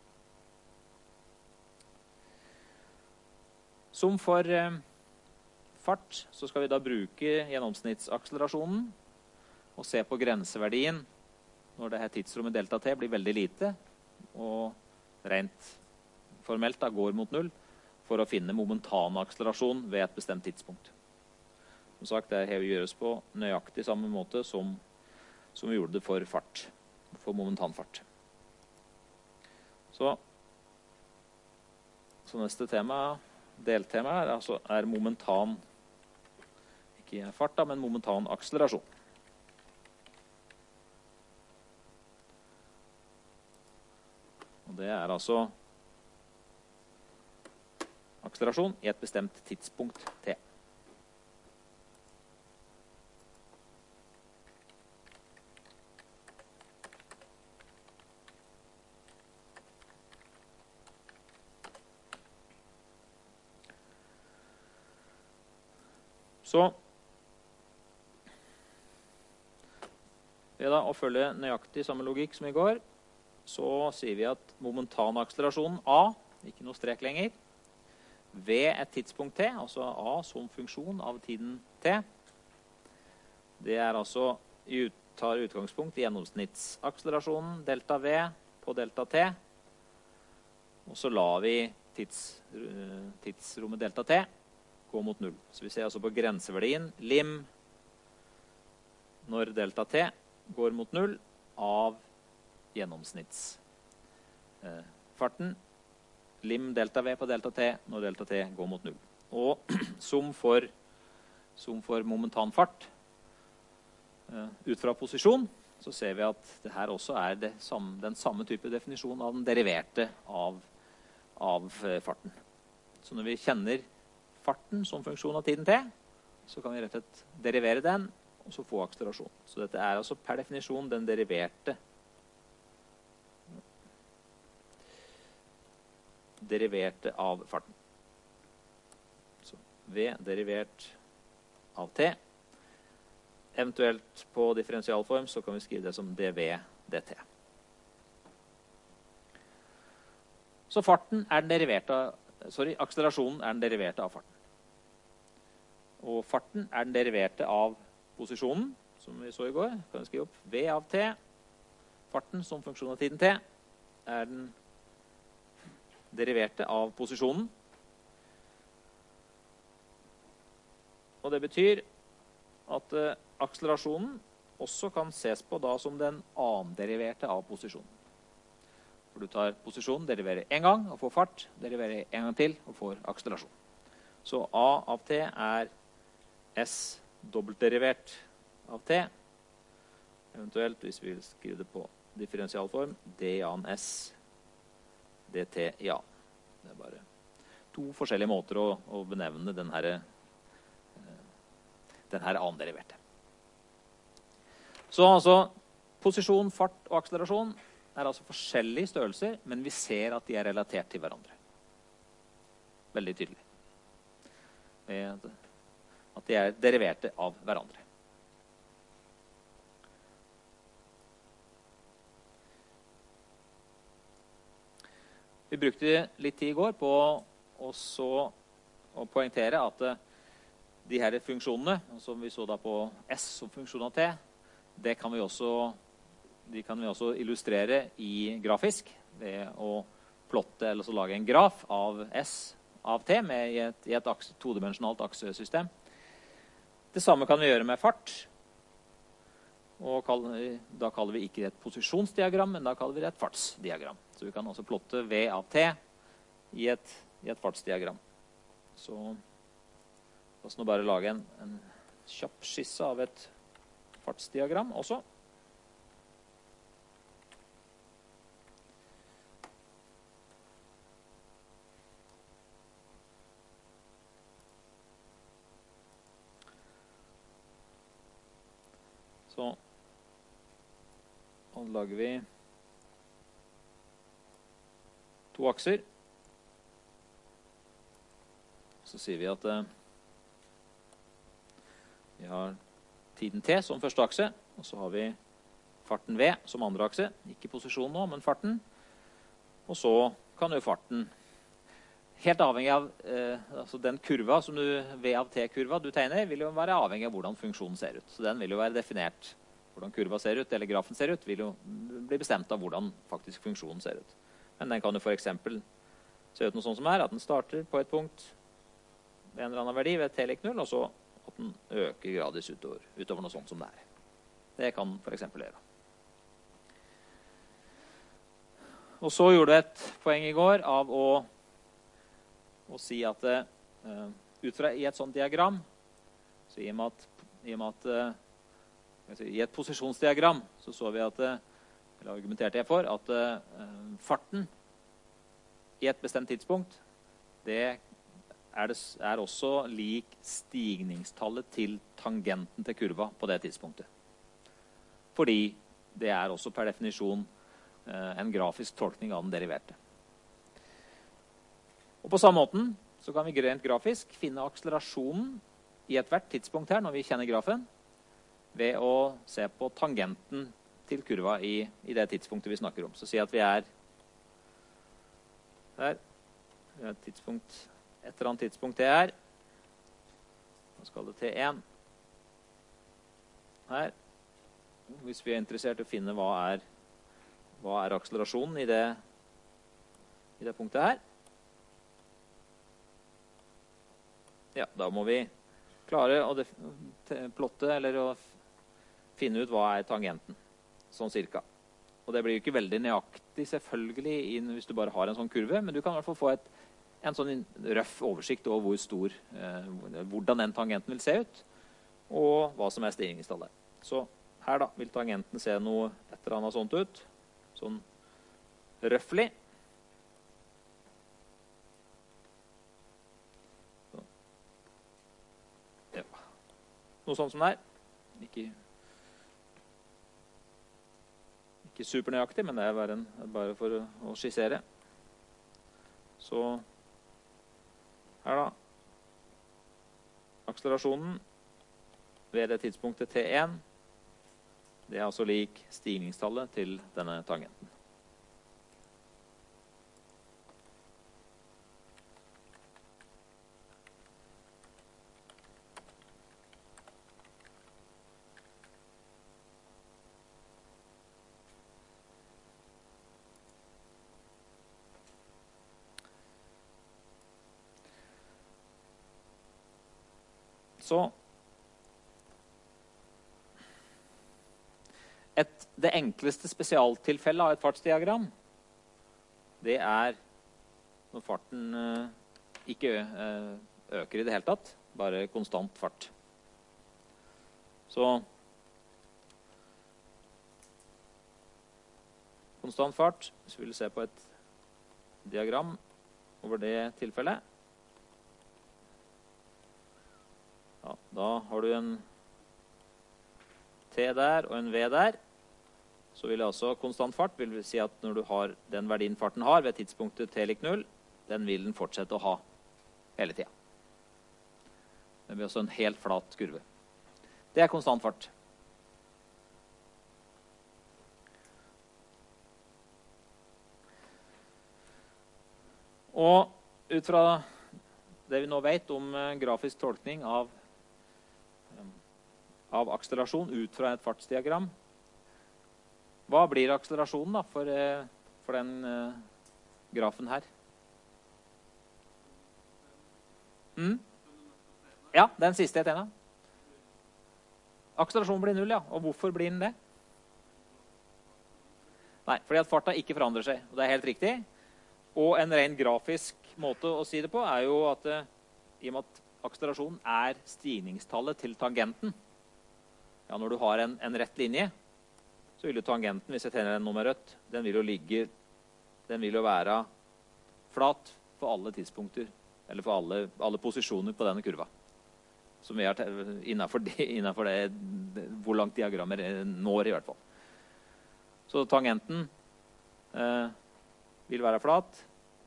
Som for eh, fart, så skal vi da bruke gjennomsnittsakselerasjonen og se på grenseverdien når det her tidsrommet delta T blir veldig lite, og rent formelt da går mot null, for å finne momentan akselerasjon ved et bestemt tidspunkt. Som sagt, det her gjøres på nøyaktig samme måte som, som vi gjorde det for fart, for momentan fart. Så, så neste tema, deltema er, altså, er momentan, ikke fart da, men momentan akselerasjon. Og det er altså akselerasjon i et bestemt tidspunkt T. Så ved da å følge nøyaktig samme logikk som i går, så sier vi at momentanakselerasjonen A, ikke noe strek lenger, ved et tidspunkt t, altså A som funksjon av tiden t, det er altså, tar utgangspunkt i gjennomsnittsakselerasjonen delta V på delta t, og så lar vi tids, tidsrommet delta t gå mot null. Så vi ser altså på grenseverdien lim når delta t går mot null av gjennomsnittsfarten. Lim delta V på delta t når delta t går mot null. Og som for, som for momentanfart, ut fra posisjon, så ser vi at det her også er det samme, den samme type definisjon av den deriverte av, av farten. Så når vi kjenner farten som funksjon av tiden t, så kan vi rett og slett derivere den, og så få akselerasjon. Så dette er altså per definisjon den deriverte deriverte av farten. Så V derivert av t. Eventuelt på differensialform så kan vi skrive det som dv dt. Så farten er den deriverte av, sorry, akselerasjonen er den deriverte av farten. Og farten er den deriverte av posisjonen, som vi så i går. Kan vi skrive opp V av t. Farten som funksjon av tiden t er den deriverte av posisjonen. Og det betyr at uh, akselerasjonen også kan ses på da som den anderiverte av posisjonen. For du tar posisjonen, deriverer en gang og får fart, deriverer en gang til og får akselerasjon. Så A av t er S dobbeltderivert av t. Eventuelt, hvis vi vil skrive det på differensialform, d an s dt i a. Det er bare to forskjellige måter å, å benevne den her, den her anderiverte. Så altså, posisjon, fart og akselerasjon er altså forskjellige størrelser, men vi ser at de er relatert til hverandre. Veldig tydelig. Med at de er deriverte av hverandre. Vi brukte litt tid i går på også å poengtere at de her funksjonene, som vi så da på S som funksjon av t, det kan vi også, de kan vi også illustrere i grafisk ved å plotte eller så lage en graf av S av t med i et, i et aks, todimensjonalt aksesystem. Det samme kan vi gjøre med fart. Og kaller, da kaller vi ikke et posisjonsdiagram, men da kaller vi det et fartsdiagram. Så vi kan også plotte V av t i et, i et fartsdiagram. Så la oss nå bare lage en, en kjapp skisse av et fartsdiagram også. Så nå lager vi to akser. Så sier vi at eh, vi har tiden t som første akse, og så har vi farten v som andre akse. Ikke posisjonen nå, men farten. Og så kan jo farten, helt avhengig av eh, altså den kurva som du, v av t-kurva du tegner, vil jo være avhengig av hvordan funksjonen ser ut. Så den vil jo være definert. Hvordan kurva ser ut, eller grafen ser ut, vil jo bli bestemt av hvordan faktisk funksjonen ser ut. Men den kan jo for eksempel se ut noe sånn som her, at den starter på et punkt ved en eller annen verdi ved t lik null, og så at den øker gradvis utover, utover noe sånt som det er. Det kan for eksempel gjøre. Og så gjorde jeg et poeng i går av å, å si at uh, ut fra i et sånt diagram, så i og med at, i, og med at uh, i et posisjonsdiagram så så vi at, eller argumenterte jeg for, at uh, farten i et bestemt tidspunkt, det er, det er også lik stigningstallet til tangenten til kurva på det tidspunktet. Fordi det er også per definisjon uh, en grafisk tolkning av den deriverte. Og på samme måten så kan vi rent grafisk finne akselerasjonen i et hvert tidspunkt her, når vi kjenner grafen, ved å se på tangenten til kurva i, i det tidspunktet vi snakker om. Så si at vi er der. Vi har et tidspunkt, et eller annet tidspunkt det er. Nå skal det til én. Her. Hvis vi er interessert i å finne hva er, hva er akselerasjonen i det, i det punktet her. Ja, da må vi klare å plotte, eller å finne ut hva er tangenten, sånn cirka. Og det blir jo ikke veldig nøyaktig, selvfølgelig, hvis du bare har en sånn kurve, men du kan i hvert fall få et, en sånn røff oversikt over hvor stor, eh, hvordan den tangenten vil se ut, og hva som er stigningstallet. Så her da vil tangenten se noe et eller annet sånt ut, sånn røffelig. Så. Ja. Noe sånt som det er. Ikke, ikke supernøyaktig, men det er bare, en, bare for å, å skissere. Så her da. Akselerasjonen ved det tidspunktet T én. Det er altså lik stigningstallet til denne tangenten. Så Et, det enkleste spesialtilfellet av et fartsdiagram, det er når farten eh, ikke eh, øker i det hele tatt, bare konstant fart. Så konstant fart, hvis vi vil se på et diagram over det tilfellet, ja, da har du en T der og en V der, så vil altså konstant fart vil si at når du har den verdien farten har ved tidspunktet T lik null, den vil den fortsette å ha hele tiden. Det blir også en helt flat kurve. Det er konstant fart. Og ut fra det vi nå vet om grafisk tolkning av av akselerasjon ut fra et fartsdiagram. Hva blir akselerasjonen da for, for den uh, grafen her? Mm? Ja, den siste jeg tenner. Akselerasjonen blir null, ja. Og hvorfor blir den det? Nei, fordi at farta ikke forandrer seg. Og det er helt riktig. Og en ren grafisk måte å si det på er jo at uh, i og med at akselerasjonen er stigningstallet til tangenten, ja, når du har en, en rett linje, så vil jo tangenten, hvis jeg tenner den nå med rødt, den vil jo ligge, den vil jo være flat for alle tidspunkter, eller for alle, alle posisjoner på denne kurva. Som vi er innenfor det, innenfor det, hvor langt diagrammer når i hvert fall. Så tangenten eh, vil være flat.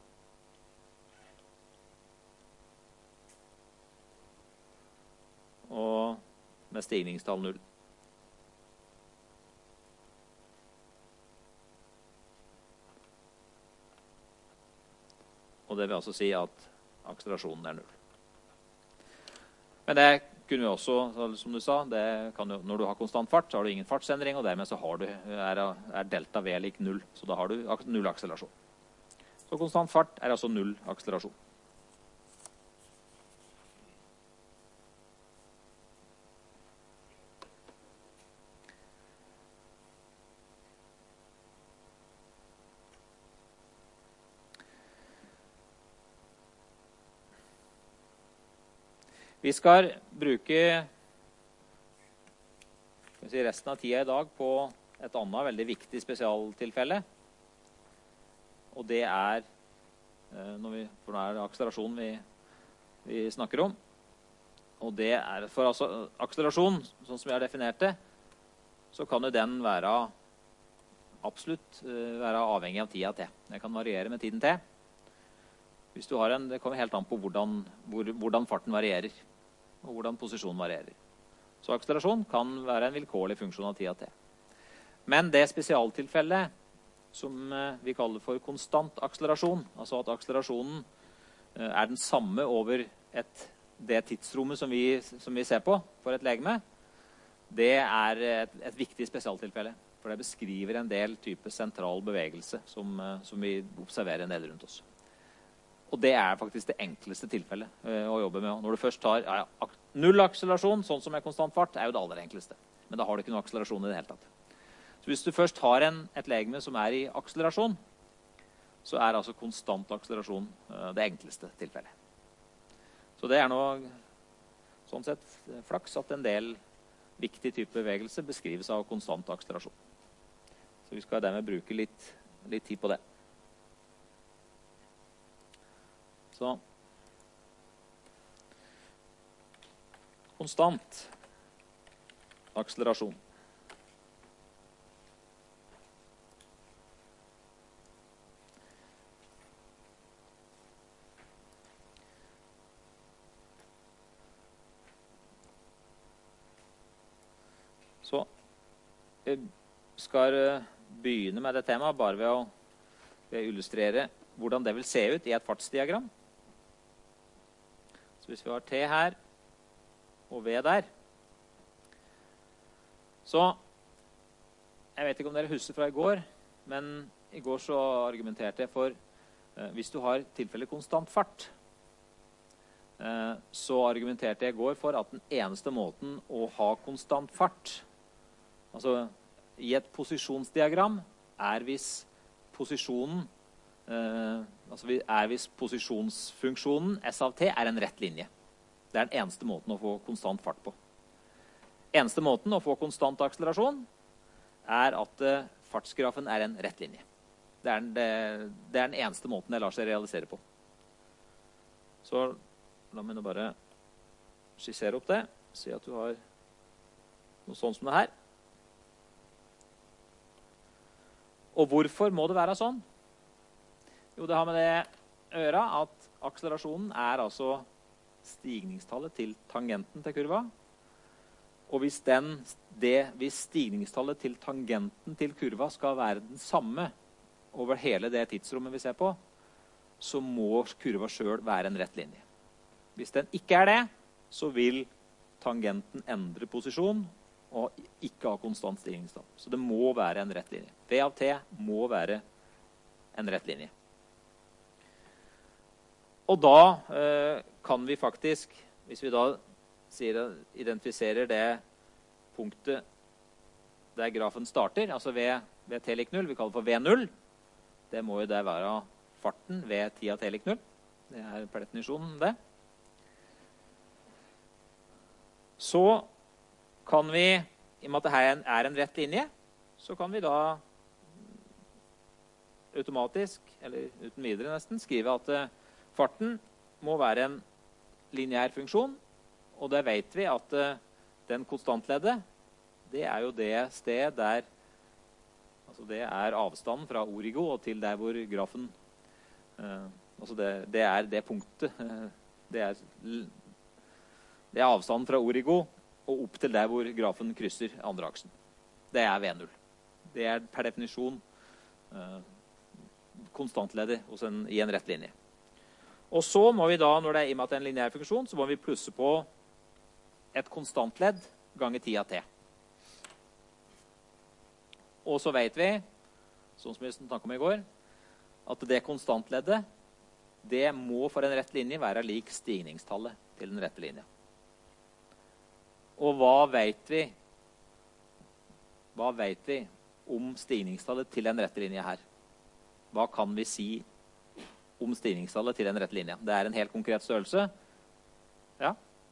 Og med stigningstall null. Og det vil altså si at akselerasjonen er null. Men det kunne vi også, som du sa, det kan jo, når du har konstant fart, så har du ingen fartsendring, og dermed så har du, er, er delta V lik null. Så da har du null akselerasjon. Så konstant fart er altså null akselerasjon. Vi skal bruke skal si, resten av tida i dag på et annet veldig viktig spesialtilfelle. Og det er, når vi, for nå er det akselerasjon vi, vi snakker om. Og det er, for altså, akselerasjon, sånn som vi har definert det, så kan jo den være absolutt være avhengig av tida T. Det kan variere med tiden T. Hvis du har en, det kommer helt an på hvordan, hvor, hvordan farten varierer. og hvordan posisjonen varierer. Så akselerasjon kan være en vilkårlig funksjon av tida t. Men det spesialtilfellet som vi kaller for konstant akselerasjon, altså at akselerasjonen er den samme over et, det tidsrommet som vi, som vi ser på for et legeme, det er et, et viktig spesialtilfelle. For det beskriver en del type sentral bevegelse som, som vi observerer en del rundt oss. Og det er faktisk det enkleste tilfellet uh, å jobbe med. Når du først tar ja, ak null akselerasjon, sånn som er konstant fart, er jo det aller enkleste. Men da har du ikke noe akselerasjon i det hele tatt. Så hvis du først har en, et legeme som er i akselerasjon, så er altså konstant akselerasjon uh, det enkleste tilfellet. Så det er noe, sånn sett, flaks at en del viktig type bevegelse beskrives av konstant akselerasjon. Så vi skal dermed bruke litt, litt tid på det. Så konstant akselerasjon. Så jeg skal begynne med det temaet bare ved å, ved å illustrere hvordan det vil se ut i et fartsdiagram. Så hvis vi har T her og V der, så jeg vet ikke om dere husker fra i går, men i går så argumenterte jeg for eh, hvis du har tilfelle konstant fart, eh, så argumenterte jeg i går for at den eneste måten å ha konstant fart, altså i et posisjonsdiagram, er hvis posisjonen Uh, altså vi er hvis posisjonsfunksjonen S av t er en rett linje. Det er den eneste måten å få konstant fart på. Eneste måten å få konstant akselerasjon er at uh, fartsgrafen er en rett linje. Det er, den, det, det er den eneste måten det lar seg realisere på. Så la meg nå bare skissere opp det. Si at du har noe sånn som det her. Og hvorfor må det være sånn? Jo, det har med det å gjøre at akselerasjonen er altså stigningstallet til tangenten til kurva. Og hvis, den, det, hvis stigningstallet til tangenten til kurva skal være den samme over hele det tidsrommet vi ser på, så må kurva selv være en rett linje. Hvis den ikke er det, så vil tangenten endre posisjon og ikke ha konstant stigningstall. Så det må være en rett linje. V av t må være en rett linje. Og da eh, kan vi faktisk, hvis vi da sier, identifiserer det punktet der grafen starter, altså ved, ved t lik null, vi kaller det for v null, det må jo det være farten ved tida t lik null. Det er per definisjon det. Så kan vi, i og med at det her er en rett linje, så kan vi da automatisk, eller uten videre nesten, skrive at farten må være en lineær funksjon, og det vet vi at uh, den konstantleddet, det er jo det sted der, altså det er avstanden fra origo og til der hvor grafen, uh, altså det, det er det punktet, uh, det, er, det er avstanden fra origo og opp til der hvor grafen krysser andre aksen. Det er v null. Det er per definisjon uh, konstantleddet hos en, i en rett linje. Og så må vi da, når det er i og med at det er en lineær funksjon, så må vi plusse på et konstantledd ganger tida t. Og så vet vi, sånn som vi snakket om i går, at det konstantleddet, det må for en rett linje være lik stigningstallet til den rette linje. Og hva vet vi? Hva vet vi om stigningstallet til en rette linje her? Hva kan vi si om stigningstallet til en rett linje? Det er en helt konkret størrelse. Ja.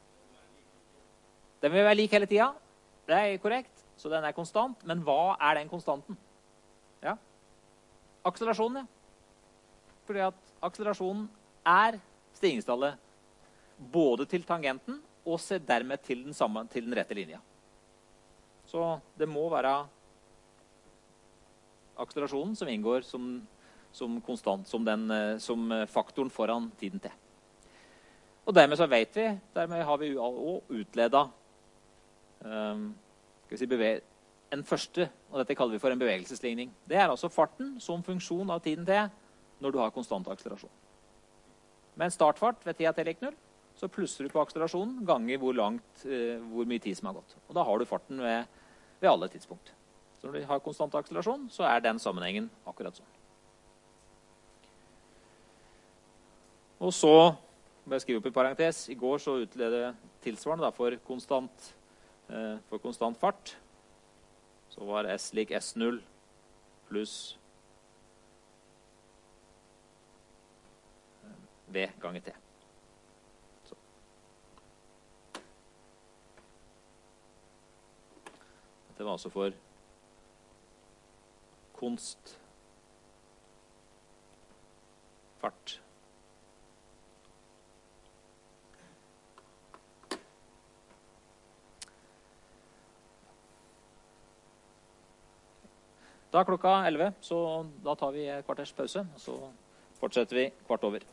Den vil være lik hele tida. Det er korrekt. Så den er konstant. Men hva er den konstanten? Ja. Akselerasjonen, ja. Fordi at akselerasjonen er stigningstallet både til tangenten og dermed til den, samme, til den rette linja. Så det må være akselerasjonen som inngår som som konstant, som, den, som faktoren foran tiden t. Og dermed så vet vi, dermed har vi også utledet um, skal vi si beve en første, og dette kaller vi for en bevegelsesligning. Det er altså farten som funksjon av tiden t når du har konstant akselerasjon. Med en startfart ved tida t lik null, så plusser du på akselerasjonen ganger hvor, langt, uh, hvor mye tid som har gått. Og da har du farten ved, ved alle tidspunkt. Så når du har konstant akselerasjon, så er den sammenhengen akkurat sånn. Og så, bare skrive opp i parentes, i går så utledet jeg tilsvarende da, for, konstant, uh, for konstant fart. Så var S lik S null pluss V ganger T. Så. Dette var altså for konst fart. Da er klokka elleve, så da tar vi et kvarters pause, og så fortsetter vi kvart over.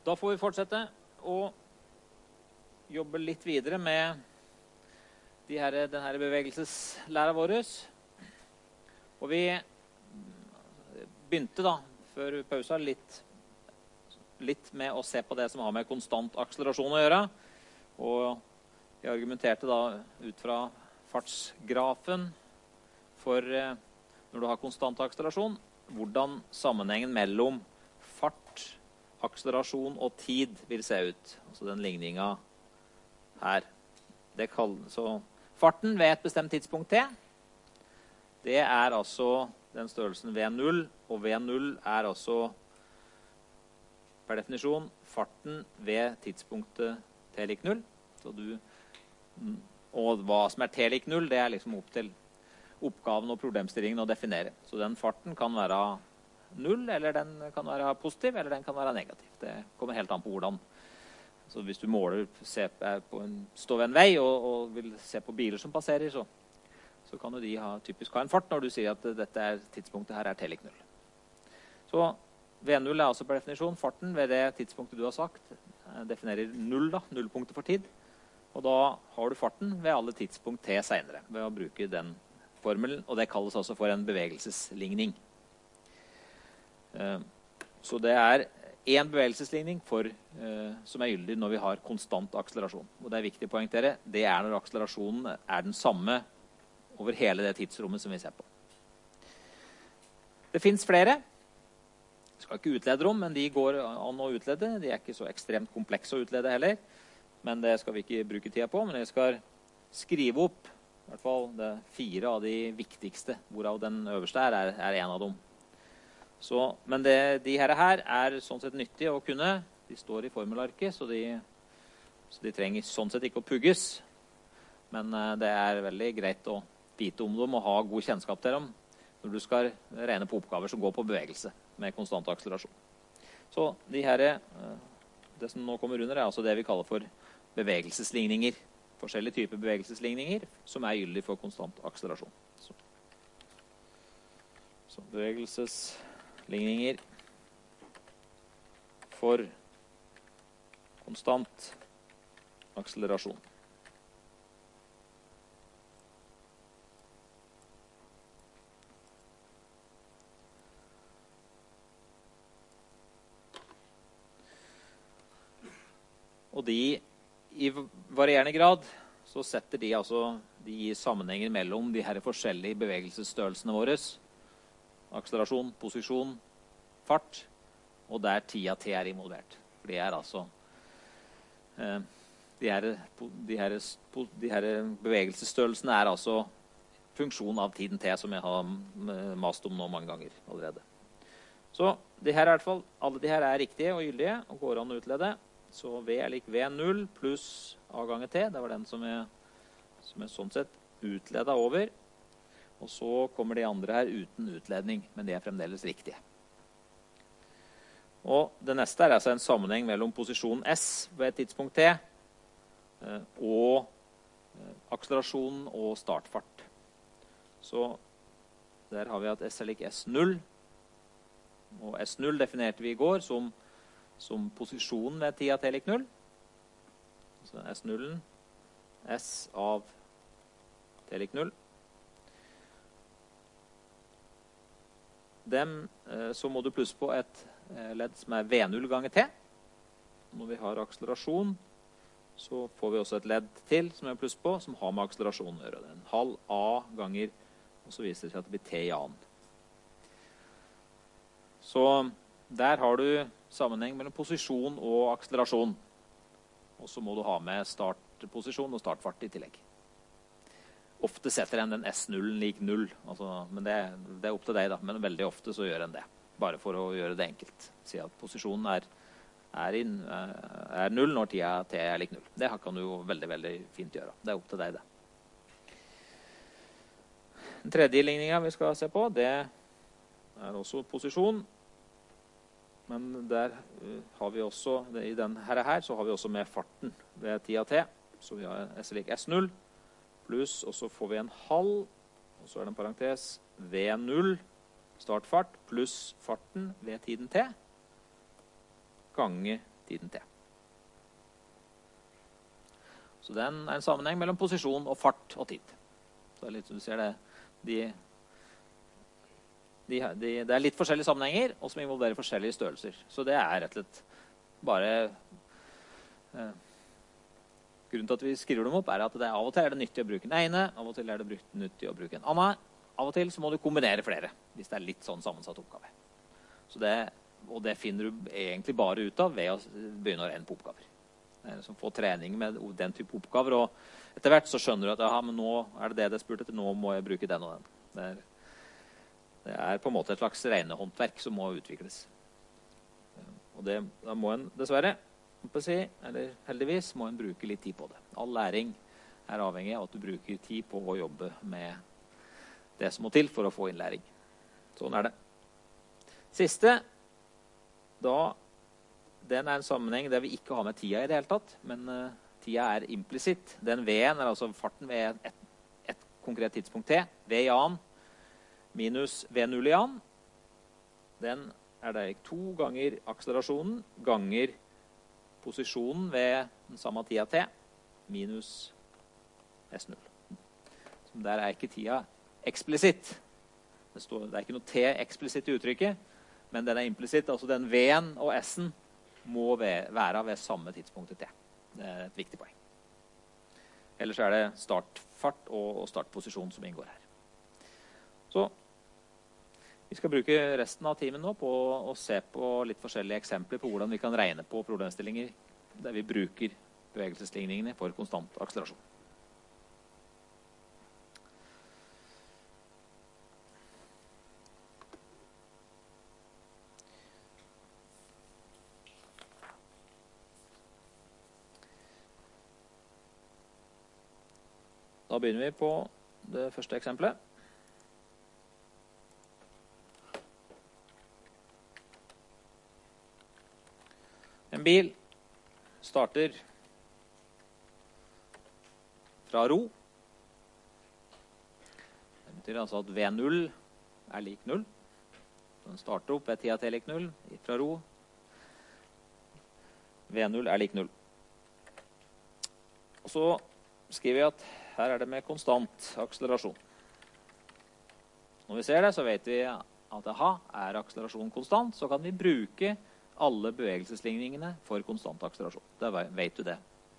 Da får vi fortsette å jobbe litt videre med de her, den her bevegelseslæra vår. Og vi begynte da, før pausa, litt, litt med å se på det som har med konstant akselerasjon å gjøre. Og vi argumenterte da ut fra fartsgrafen for når du har konstant akselerasjon, hvordan sammenhengen mellom fart, akselerasjon og tid vil se ut. Altså den ligninga her. Det kalles, så farten ved et bestemt tidspunkt T, det er altså den størrelsen V null, og V null er altså per definisjon farten ved tidspunktet T lik null. Så du, og hva som er T lik null, det er liksom opp til oppgaven og problemstillingen å definere. Så den farten kan være null, eller den kan være positiv, eller den kan være negativ. Det kommer helt an på hvordan. Så hvis du måler, ser på en, står ved en vei og, og vil se på biler som passerer, så, så kan jo de ha, typisk ha en fart når du sier at dette er, tidspunktet her er T lik null. Så V null er altså per definisjon farten ved det tidspunktet du har sagt. Definerer null da, nullpunktet for tid. Og da har du farten ved alle tidspunkt T senere, ved å bruke den formelen, og det kalles altså for en bevegelsesligning. Så det er en bevegelsesligning for, som er gyldig når vi har konstant akselerasjon. Og det er viktig å poengtere, det er når akselerasjonen er den samme over hele det tidsrommet som vi ser på. Det finnes flere. Jeg skal ikke utlede dem, men de går an å utlede. De er ikke så ekstremt komplekse å utlede heller, men det skal vi ikke bruke tida på. Men jeg skal skrive opp i hvert fall det fire av de viktigste, hvorav den øverste er, er, er en av dem. Så, men det, de her, her er sånn sett nyttige å kunne. De står i formelarket, så de, så de trenger sånn sett ikke å pugges. Men uh, det er veldig greit å vite om dem og ha god kjennskap til dem når du skal regne på oppgaver som går på bevegelse med konstant akselerasjon. Så de her, uh, det som nå kommer under, er altså det vi kaller for bevegelsesligninger. Forskjellige typer bevegelsesligninger som er gyldig for konstant akselerasjon. Så, så bevegelsesligninger for konstant akselerasjon. Og de i varierende grad så setter de altså de sammenhenger mellom de her forskjellige bevegelsesstørrelsene våre. Akselerasjon, posisjon, fart, og der tida T er involvert. For det er altså eh, de, her, de, her, de her bevegelsesstørrelsene er altså funksjon av tiden T, som jeg har mast om nå mange ganger allerede. Så de her er i hvert fall, alle de her er riktige og gyldige og går an å utlede. Så V er lik V null pluss A ganger T. Det var den som er, som er sånn sett utledet over. Og så kommer de andre her uten utledning, men de er fremdeles riktige. Og det neste er altså en sammenheng mellom posisjonen S ved et tidspunkt T og akselerasjonen og startfart. Så der har vi at S er lik S null. Og S null definerte vi i går som som posisjonen ved tida T lik null. Så S nullen, S av T lik null. Dem, så må du plusse på et ledd som er V null ganger T. Når vi har akselerasjon, så får vi også et ledd til som er pluss på, som har med akselerasjon å gjøre. En halv A ganger, og så viser det seg at det blir T i annen. Så der har du sammenheng mellom posisjon og akselerasjon. Og så må du ha med startposisjon og startfart i tillegg. Ofte setter en den S nullen lik null. Altså, men det, det er opp til deg da. Men veldig ofte så gjør en det. Bare for å gjøre det enkelt. Si at posisjonen er, er, inn, er null når tida T er lik null. Det kan du jo veldig, veldig fint gjøre. Det er opp til deg det. Den tredje ligningen vi skal se på, det er også posisjon. Men der uh, har vi også, i denne her, så har vi også med farten ved tida T. Så vi har S lik S null, pluss, og så får vi en halv, og så er det en parentes, V null, startfart, pluss farten ved tiden T, gange tiden T. Så det er en, en sammenheng mellom posisjon og fart og tid. Så det er litt, du ser det, de, de, de, det er litt forskjellige sammenhenger, og som involverer forskjellige størrelser. Så det er rett og slett bare... Eh, grunnen til at vi skriver dem opp er at det er, av og til er det nyttig å bruke den ene, av og til er det nyttig å bruke en annen. Av og til så må du kombinere flere, hvis det er litt sånn sammensatt oppgave. Så det, og det finner du egentlig bare ut av ved å begynne å regne på oppgaver. Det er liksom få trening med den type oppgaver, og etter hvert så skjønner du at aha, men nå er det det det spurte til, nå må jeg bruke den og den. Det er, det er på en måte et slags regnehåndverk som må utvikles. Og det, da må en dessverre, si, eller heldigvis, må en bruke litt tid på det. All læring er avhengig av at du bruker tid på å jobbe med det som må til for å få innlæring. Sånn er det. Siste, da, den er en sammenheng der vi ikke har med tida i det hele tatt, men uh, tida er implisitt. Den V-en er altså farten ved et, et konkret tidspunkt T. V i annen minus V null i annen. Den er der to ganger akselerasjonen ganger posisjonen ved den samme tida T minus S null. Så der er ikke tida eksplisitt. Det, står, det er ikke noe T eksplisitt i uttrykket, men den er implisitt. Altså den V-en og S-en må være ved samme tidspunktet T. Det er et viktig poeng. Ellers er det startfart og startposisjon som inngår her. Så vi skal bruke resten av timen nå på å se på litt forskjellige eksempler på hvordan vi kan regne på problemstillinger der vi bruker bevegelsesligningene for konstant akselerasjon. Da begynner vi på det første eksempelet. En bil starter fra ro. Det betyr altså at V null er lik null. Den starter opp ved tida T lik null fra ro. V null er lik null. Og så skriver vi at her er det med konstant akselerasjon. Når vi ser det, så vet vi at aha, er akselerasjon konstant, så kan vi bruke alle bevegelsesligningene for konstant akselerasjon. Da vet du det.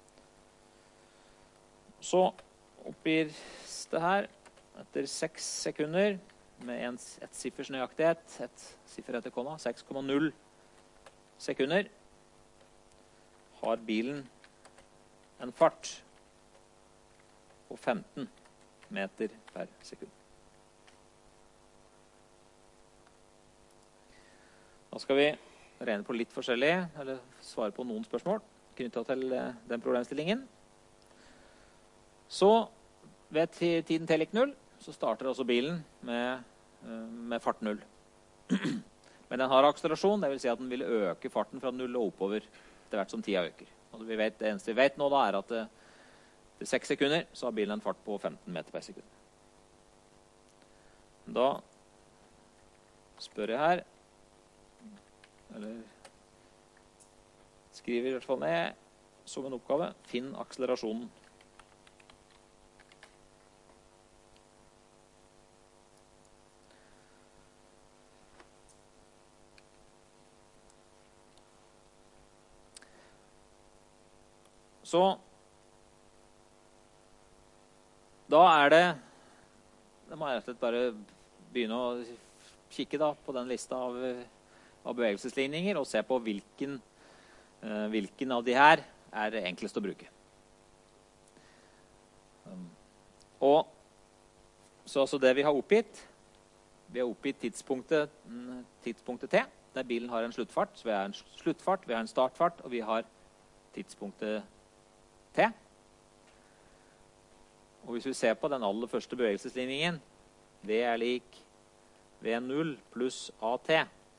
Så oppgir det her etter seks sekunder med en, et siffers nøyaktighet, et siffer etter komma, seks komma null sekunder, har bilen en fart på femten meter per sekund. Da skal vi regne på litt forskjellig, eller svare på noen spørsmål knyttet til den problemstillingen. Så ved tiden T lik null, så starter altså bilen med, med fart null. Men den har akselerasjon, det vil si at den vil øke farten fra null og oppover etter hvert som tida øker. Og vi vet, det eneste vi vet nå da er at til seks sekunder så har bilen en fart på femten meter per sekund. Da spør jeg her, eller skriver i hvert fall ned som en oppgave, finn akselerasjonen. Så da er det, da må jeg rett og slett bare begynne å kikke da på den lista av, av bevegelsesligninger og se på hvilken, uh, hvilken av de her er enklest å bruke. Um, og så altså det vi har oppgitt, vi har oppgitt tidspunktet, tidspunktet T, der bilen har en sluttfart, så vi har en sluttfart, vi har en startfart, og vi har tidspunktet T. Og hvis vi ser på den aller første bevegelsesligningen, V er lik V null pluss A T,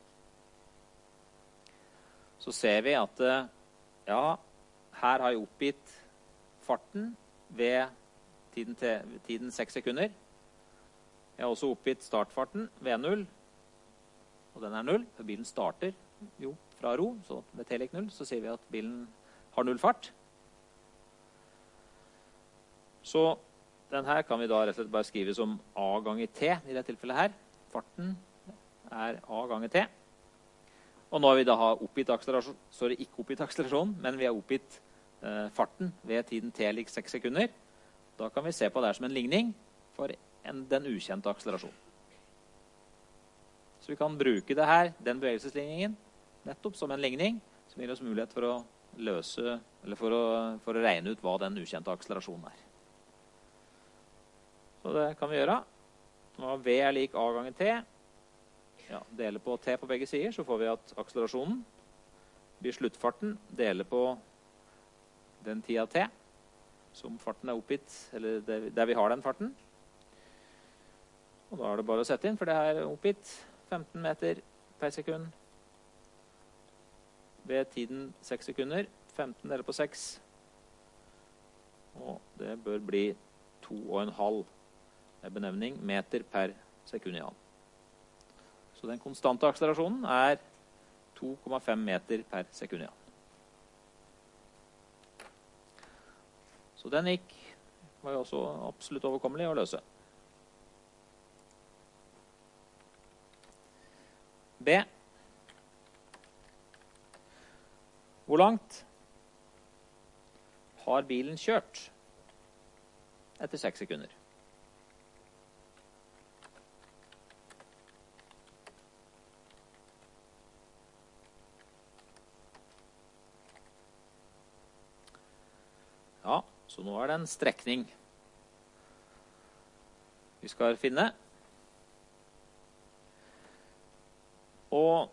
så ser vi at ja, her har jeg oppgitt farten ved tiden, til, tiden seks sekunder. Jeg har også oppgitt startfarten V null, og den er null, for bilen starter jo fra ro, så ved t lik null, så sier vi at bilen har null fart. Så den her kan vi da rett og slett bare skrive som a ganger t i det tilfellet her. Farten er a ganger t. Og nå har vi da oppgitt akselerasjon, sorry, ikke oppgitt akselerasjon, men vi har oppgitt eh, farten ved tiden t lik seks sekunder. Da kan vi se på det her som en ligning for en, den ukjente akselerasjonen. Så vi kan bruke det her, den bevegelsesligningen, nettopp som en ligning, som gir oss mulighet for å løse, eller for å, for å regne ut hva den ukjente akselerasjonen er. Så det kan vi gjøre. Nå v er lik a ganger t. Ja, deler på t på begge sider, så får vi at akselerasjonen blir sluttfarten, deler på den tida t, som farten er oppgitt, eller der vi har den farten. Og da er det bare å sette inn, for det er oppgitt femten meter per sekund. Ved tiden seks sekunder, femten deler på seks. Og det bør bli to og en halv benevning meter per sekund i annen. Så den konstante akselerasjonen er to komma fem meter per sekund i annen. Så den gikk, var jo også absolutt overkommelig å løse. B. Hvor langt har bilen kjørt etter seks sekunder? Ja, så nå er det en strekning vi skal finne. Og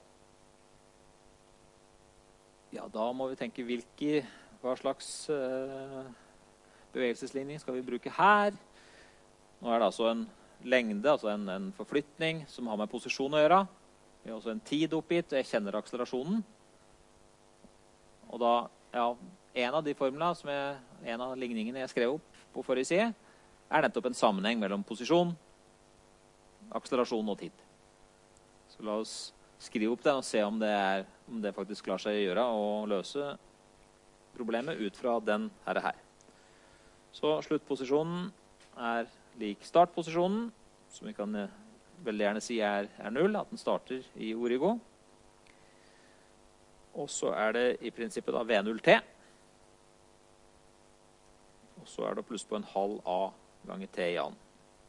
ja, da må vi tenke hvilke, hva slags uh, bevegelseslinje skal vi bruke her. Nå er det altså en lengde, altså en, en forflytning som har med posisjon å gjøre. Vi har også en tid oppgitt, og jeg kjenner akselerasjonen. Og da, ja, en av de formlene, som er en av ligningene jeg skrev opp på forrige side, er nettopp en sammenheng mellom posisjon, akselerasjon og tid. Så la oss skrive opp den og se om det, er, om det faktisk klarer seg å gjøre og løse problemet ut fra den her. her. Så sluttposisjonen er lik startposisjonen, som vi kan veldig gjerne si er, er null, at den starter i origo. Og så er det i prinsippet da v null t. Og så er det pluss på en halv a ganger t i annen.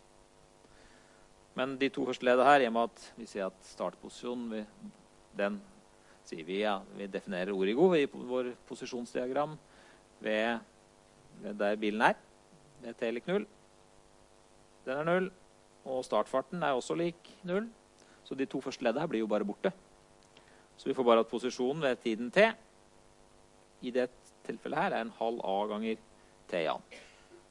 Men de to første ledene her, i og med at vi sier at startposisjonen, den sier vi, ja, vi definerer origo i vår posisjonsdiagram ved, ved der bilen er, ved t lik null. Den er null, og startfarten er også lik null. Så de to første ledene her blir jo bare borte. Så vi får bare at posisjonen ved tiden t, i det tilfellet her, er en halv a ganger t i annen.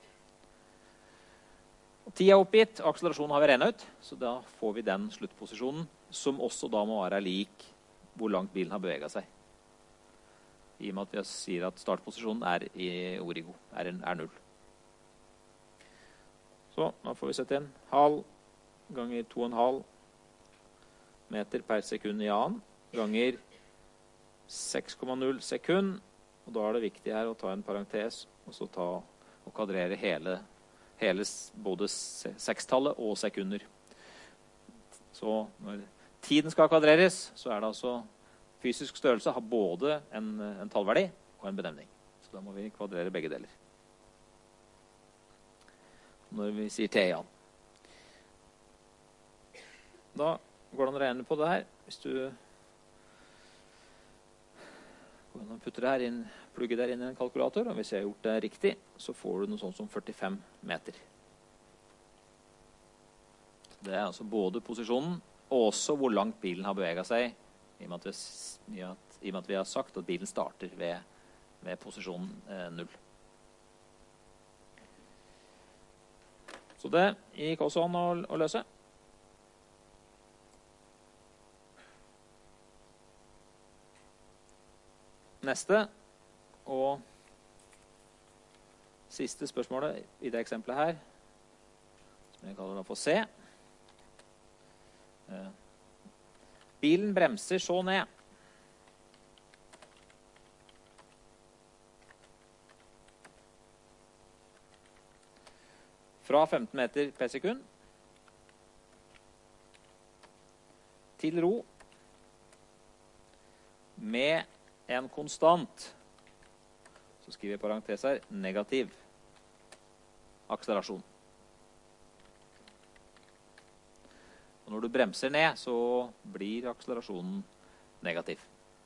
Tid er oppgitt, akselerasjonen har vi regnet ut, så da får vi den sluttposisjonen, som også da må være lik hvor langt bilen har beveget seg. I og med at vi sier at startposisjonen er i origo, er, en, er null. Så nå får vi sette inn halv ganger to komma fem meter per sekund i annen, ganger seks komma null sekund, og da er det viktig her å ta en parentes, og så ta og kvadrere hele hele både sekstallet og sekunder. Så når tiden skal kvadreres, så er det altså fysisk størrelse har både en, en tallverdi og en benevning. Så da må vi kvadrere begge deler. Når vi sier t i annen. Da går det an å regne på det her. Hvis du putter det her inn, plugger der inn i en kalkulator, og hvis jeg har gjort det riktig, så får du noe sånt som førtifem meter. Det er altså både posisjonen, og også hvor langt bilen har beveget seg, i og med at vi, i og med at vi har sagt at bilen starter ved, ved posisjonen eh, null. Så det gikk også an å, å løse. Neste, og siste spørsmålet i det eksempelet her, som jeg kaller det for C. Bilen bremser så ned. fra femten meter per sekund til ro med en konstant, så skriver jeg parentes her, negativ akselerasjon. Og når du bremser ned, så blir akselerasjonen negativ.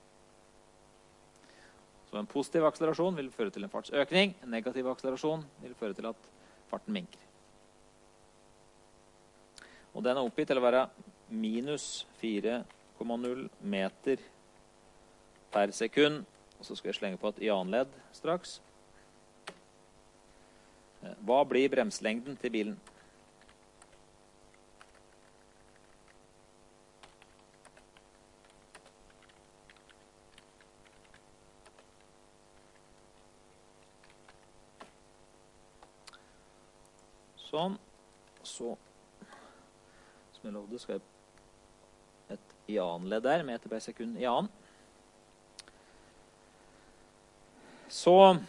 Så en positiv akselerasjon vil føre til en fartsøkning. En negativ akselerasjon vil føre til at farten minker. Og den er oppgitt til å være minus fire komma null meter per sekund. Og så skal jeg slenge på et I-anledd straks. Hva blir bremslengden til bilen? Sånn. Så, som jeg lovde, skal jeg et I-anledd der, meter per sekund i annen. Så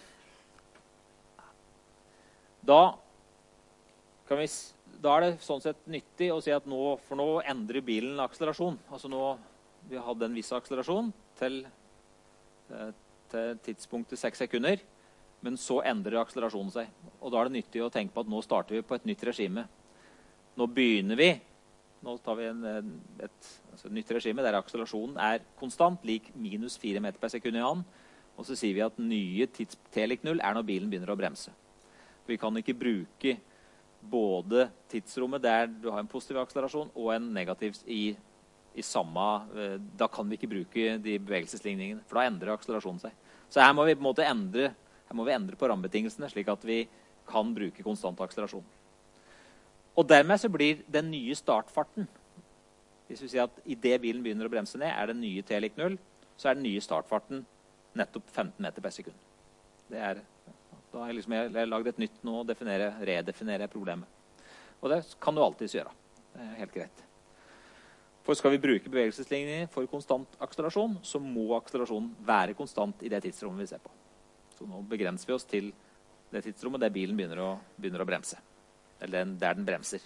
da, kan vi, da er det sånn sett nyttig å si at nå, for nå endrer bilen akselerasjon. Altså nå, vi hadde en viss akselerasjon til, til tidspunktet seks sekunder, men så endrer akselerasjonen seg. Og da er det nyttig å tenke på at nå starter vi på et nytt regime. Nå begynner vi, nå tar vi en, et, altså et nytt regime der akselerasjonen er konstant, lik minus fire meter per sekund i annen. Og så sier vi at nye tids T lik null er når bilen begynner å bremse. Vi kan ikke bruke både tidsrommet der du har en positiv akselerasjon og en negativ i, i samme, da kan vi ikke bruke de bevegelsesligningene, for da endrer akselerasjonen seg. Så her må vi på en måte endre, her må vi endre på rammebetingelsene, slik at vi kan bruke konstant akselerasjon. Og dermed så blir den nye startfarten, hvis vi sier at i det bilen begynner å bremse ned, er den nye T lik null, så er den nye startfarten nettopp femten meter per sekund. Det er, da har jeg, liksom, jeg har laget et nytt nå og definere, redefinere problemet. Og det kan du alltid gjøre. Det er helt greit. For skal vi bruke bevegelseslinjer for konstant akselerasjon, så må akselerasjonen være konstant i det tidsrommet vi ser på. Så nå begrenser vi oss til det tidsrommet der bilen begynner å, begynner å bremse. Eller den, der den bremser.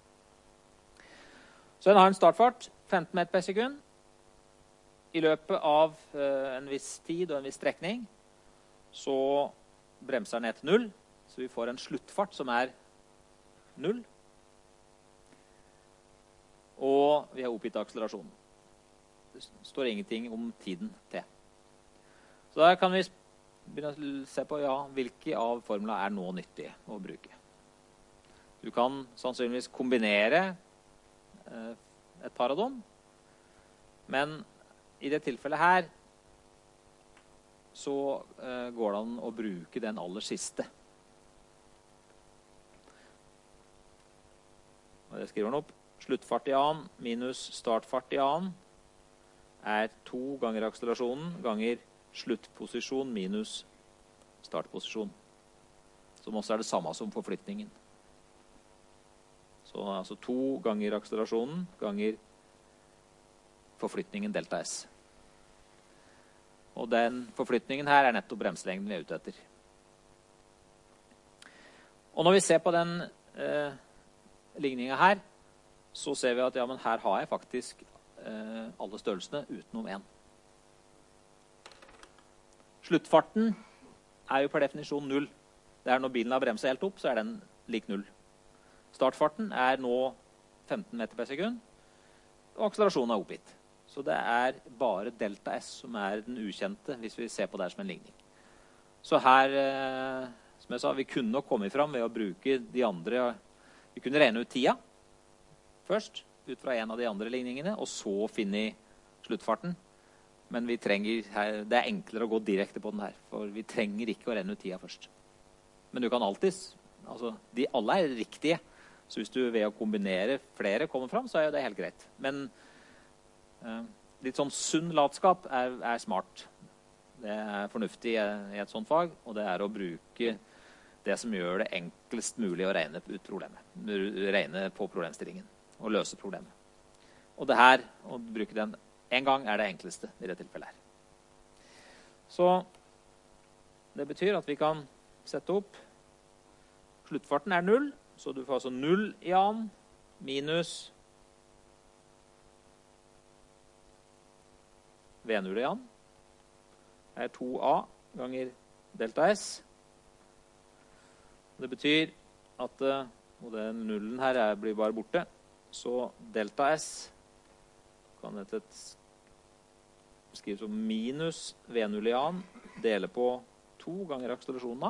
Så den har en startfart, femten meter per sekund. I løpet av uh, en viss tid og en viss strekning, så bremser den ned til null, så vi får en sluttfart som er null. Og vi har oppgitt akselerasjonen. Det står ingenting om tiden til. Så da kan vi begynne å se på, ja, hvilke av formler er nå nyttige å bruke. Du kan sannsynligvis kombinere uh, et par av dem, men i det tilfellet her så uh, går det an å bruke den aller siste. Og jeg skriver den opp. Sluttfart i annen minus startfart i annen er to ganger akselerasjonen ganger sluttposisjon minus startposisjon. Som også er det samme som forflytningen. Så altså to ganger akselerasjonen ganger forflytningen delta S. Og den forflytningen her er nettopp bremselengden vi er ute etter. Og når vi ser på den eh, ligningen her, så ser vi at ja, men her har jeg faktisk eh, alle størrelsene utenom en. Sluttfarten er jo per definisjon null. Det er når bilen har bremset helt opp, så er den lik null. Startfarten er nå femten meter per sekund, og akselerasjonen er oppgitt. Så det er bare delta S som er den ukjente, hvis vi ser på det som en ligning. Så her, eh, som jeg sa, vi kunne nok komme fram ved å bruke de andre, vi kunne regne ut tida først, ut fra en av de andre ligningene, og så finne sluttfarten. Men vi trenger, her, det er enklere å gå direkte på den her, for vi trenger ikke å regne ut tida først. Men du kan alltid, altså, de alle er riktige, så hvis du ved å kombinere flere kommer fram, så er det helt greit. Men litt sånn sunn latskap er, er smart. Det er fornuftig i, i et sånt fag, og det er å bruke det som gjør det enklest mulig å regne ut problemet. Regne på problemstillingen og løse problemet. Og det her, å bruke den en gang, er det enkleste i det tilfellet her. Så det betyr at vi kan sette opp sluttfarten er null, Så du får altså null i A-en minus V null i A-en. Det er to A ganger delta S. Det betyr at, og den nullen her er, blir bare borte, så delta S kan dette skrives som minus V null i A-en, dele på to ganger akselerasjonen A.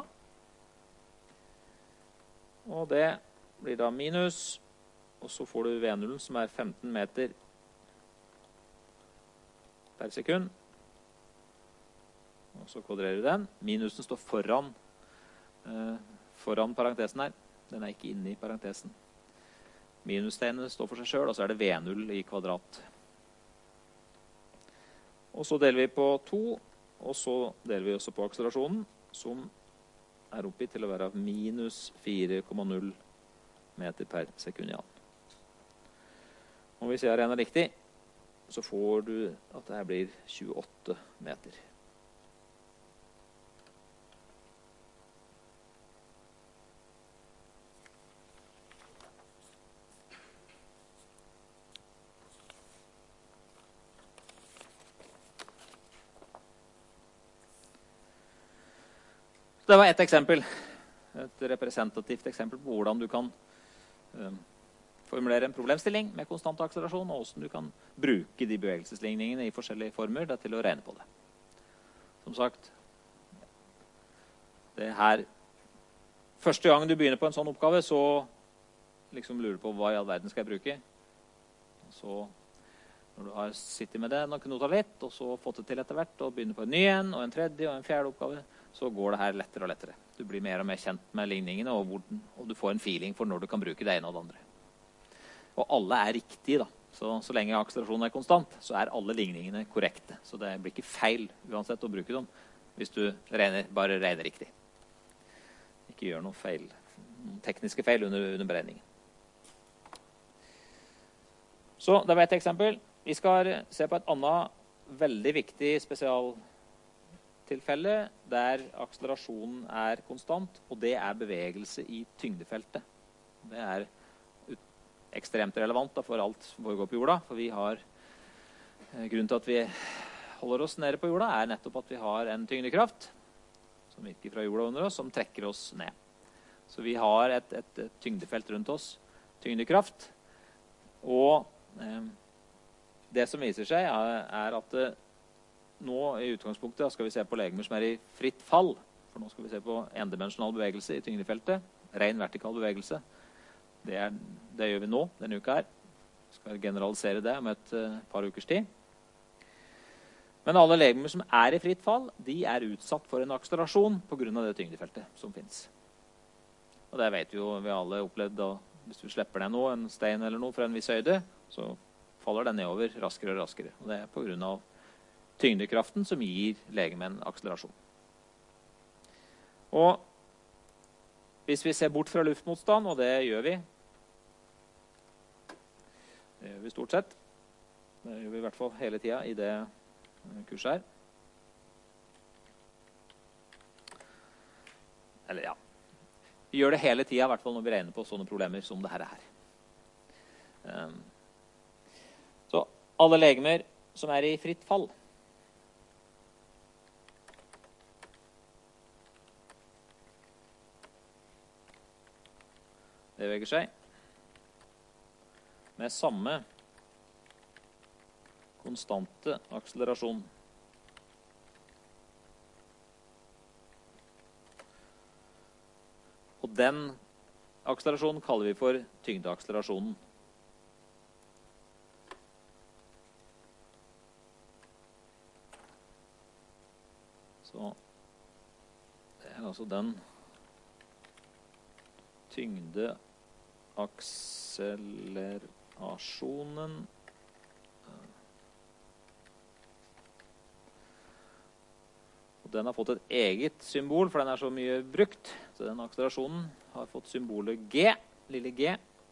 Og det blir da minus, og så får du V null som er femten meter per sekund. Og så kodrerer du den. Minusen står foran, eh, foran parentesen her. Den er ikke inne i parentesen. Minustegnet står for seg selv, og så er det V null i kvadrat. Og så deler vi på to, og så deler vi også på akselerasjonen, som er oppgitt til å være minus fire komma null meter per sekund i annen. Og hvis jeg regner riktig, så får du at det her blir tjueåtte meter. Det var et eksempel, et representativt eksempel på hvordan du kan um, formulere en problemstilling med konstant akselerasjon, og hvordan du kan bruke de bevegelsesligningene i forskjellige former til å regne på det. Som sagt, det her, første gang du begynner på en sånn oppgave, så liksom lurer du på hva i all verden skal jeg bruke. Så når du har sittet med det og knota litt, og så fått det til etter hvert, og begynner på en ny en, og en tredje, og en fjerde oppgave, så går det her lettere og lettere. Du blir mer og mer kjent med ligningene, og, hvor, og du får en feeling for når du kan bruke det ene og det andre. Og alle er riktige, da. Så, så lenge akselerasjonen er konstant, så er alle ligningene korrekte. Så det blir ikke feil uansett å bruke dem, hvis du regner, bare regner riktig. Ikke gjør noe feil, noen tekniske feil under, under beregningen. Så det var et eksempel. Vi skal se på et annet veldig viktig spesialtilfelle der akselerasjonen er konstant, og det er bevegelse i tyngdefeltet. Det er ekstremt relevant da, for alt som foregår på jorda, for vi har, grunnen til at vi holder oss nede på jorda, er nettopp at vi har en tyngdekraft som virker fra jorda under oss, som trekker oss ned. Så vi har et, et, et tyngdefelt rundt oss, tyngdekraft, og eh, det som viser seg er, er at eh, nå i utgangspunktet skal vi se på legemer som er i fritt fall, for nå skal vi se på endimensjonal bevegelse i tyngdefeltet, ren vertikal bevegelse. Det, er, det gjør vi nå, denne uka her. Vi skal generalisere det om et uh, par ukers tid. Men alle legemer som er i fritt fall, de er utsatt for en akselerasjon på grunn av det tyngdefeltet som finnes. Og det vet vi jo, vi har alle opplevd da, hvis du slipper ned noe, en stein eller noe fra en viss høyde, så faller den nedover raskere og raskere. Og det er på grunn av tyngdekraften som gir legemen akselerasjon. Og hvis vi ser bort fra luftmotstand, og det gjør vi, det gjør vi stort sett, det gjør vi i hvert fall hele tiden i det kurset her. Eller ja, vi gjør det hele tiden, i hvert fall når vi regner på sånne problemer som det her er. Um, så alle legemer som er i fritt fall, beveger seg med samme konstante akselerasjon. Og den akselerasjonen kaller vi for tyngdeakselerasjonen. Så det er altså den tyngdeakselerasjonen. Og den har fått et eget symbol, for den er så mye brukt. Så den akselerasjonen har fått symbolet G, lille G.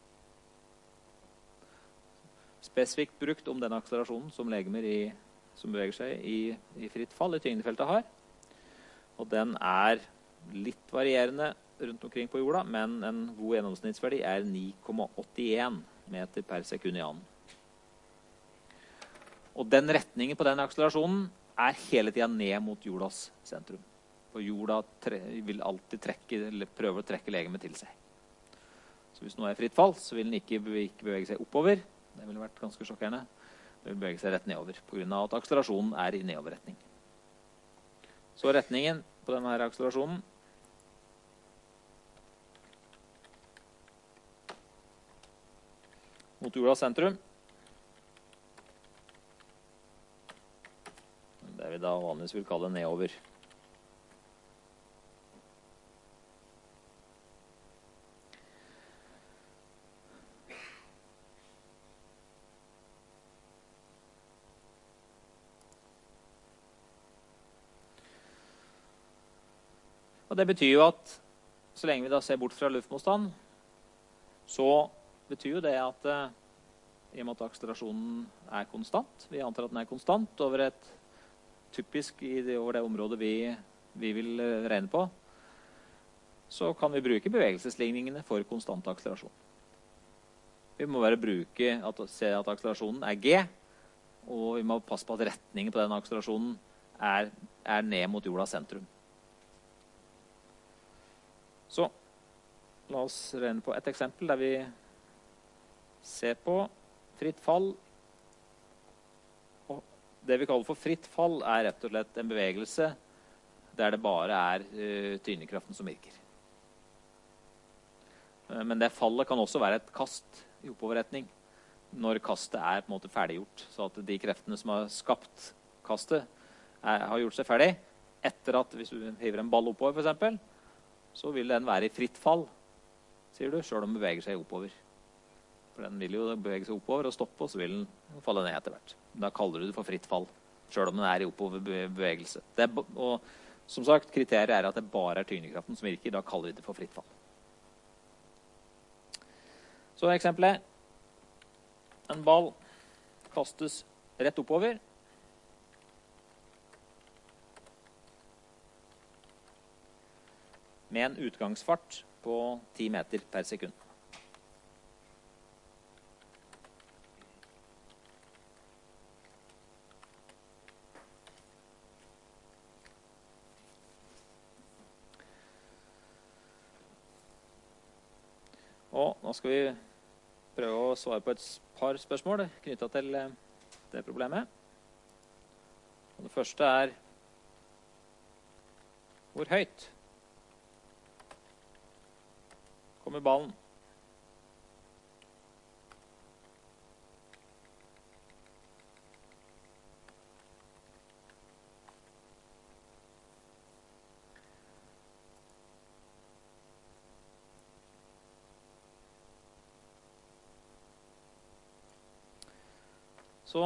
Spesifikt brukt om den akselerasjonen som legemer i, som beveger seg i, i fritt fall i tyngdefeltet har. Og den er litt varierende rundt omkring på jorda, men en god gjennomsnittsverdi er ni komma åttien meter per sekund i annen. Og den retningen på den akselerasjonen er hele tiden ned mot jordas sentrum. For jorda vil alltid trekke, eller prøve å trekke legemet til seg. Så hvis noe er fritt fall, så vil den ikke bevege seg oppover. Det ville vært ganske sjokkerende. Det vil bevege seg rett nedover, på grunn av at akselerasjonen er i nedoverretning. Så retningen på denne her akselerasjonen mot jordas sentrum. Det vi da vanligvis vil kalle nedover. Og det betyr jo at så lenge vi da ser bort fra luftmotstand, så betyr jo det at eh, i og med at akselerasjonen er konstant, vi antar at den er konstant over et typisk i det, over det området vi, vi vil regne på, så kan vi bruke bevegelsesligningene for konstant akselerasjon. Vi må bare bruke at, se at akselerasjonen er G, og vi må passe på at retningen på den akselerasjonen er, er ned mot jordas sentrum. Så la oss regne på et eksempel der vi ser på fritt fall. Og det vi kaller for fritt fall er rett og slett en bevegelse der det bare er uh, tyngdekraften som virker. Uh, men det fallet kan også være et kast i oppoverretning når kastet er på en måte ferdiggjort. Så at de kreftene som har skapt kastet er, har gjort seg ferdig etter at hvis du hiver en ball oppover for eksempel, så vil den være i fritt fall, sier du, selv om den beveger seg oppover. For den vil jo bevege seg oppover og stoppe, og så vil den falle ned etter hvert. Da kaller du det for fritt fall, selv om den er i oppoverbevegelse. Det er, og som sagt, kriteriet er at det bare er tyngdekraften som virker, da kaller vi det for fritt fall. Så eksempelet. En ball kastes rett oppover. Med en utgangsfart på ti meter per sekund. Og nå skal vi prøve å svare på et par spørsmål knyttet til det problemet. Og det første er hvor høyt kommer ballen? Så,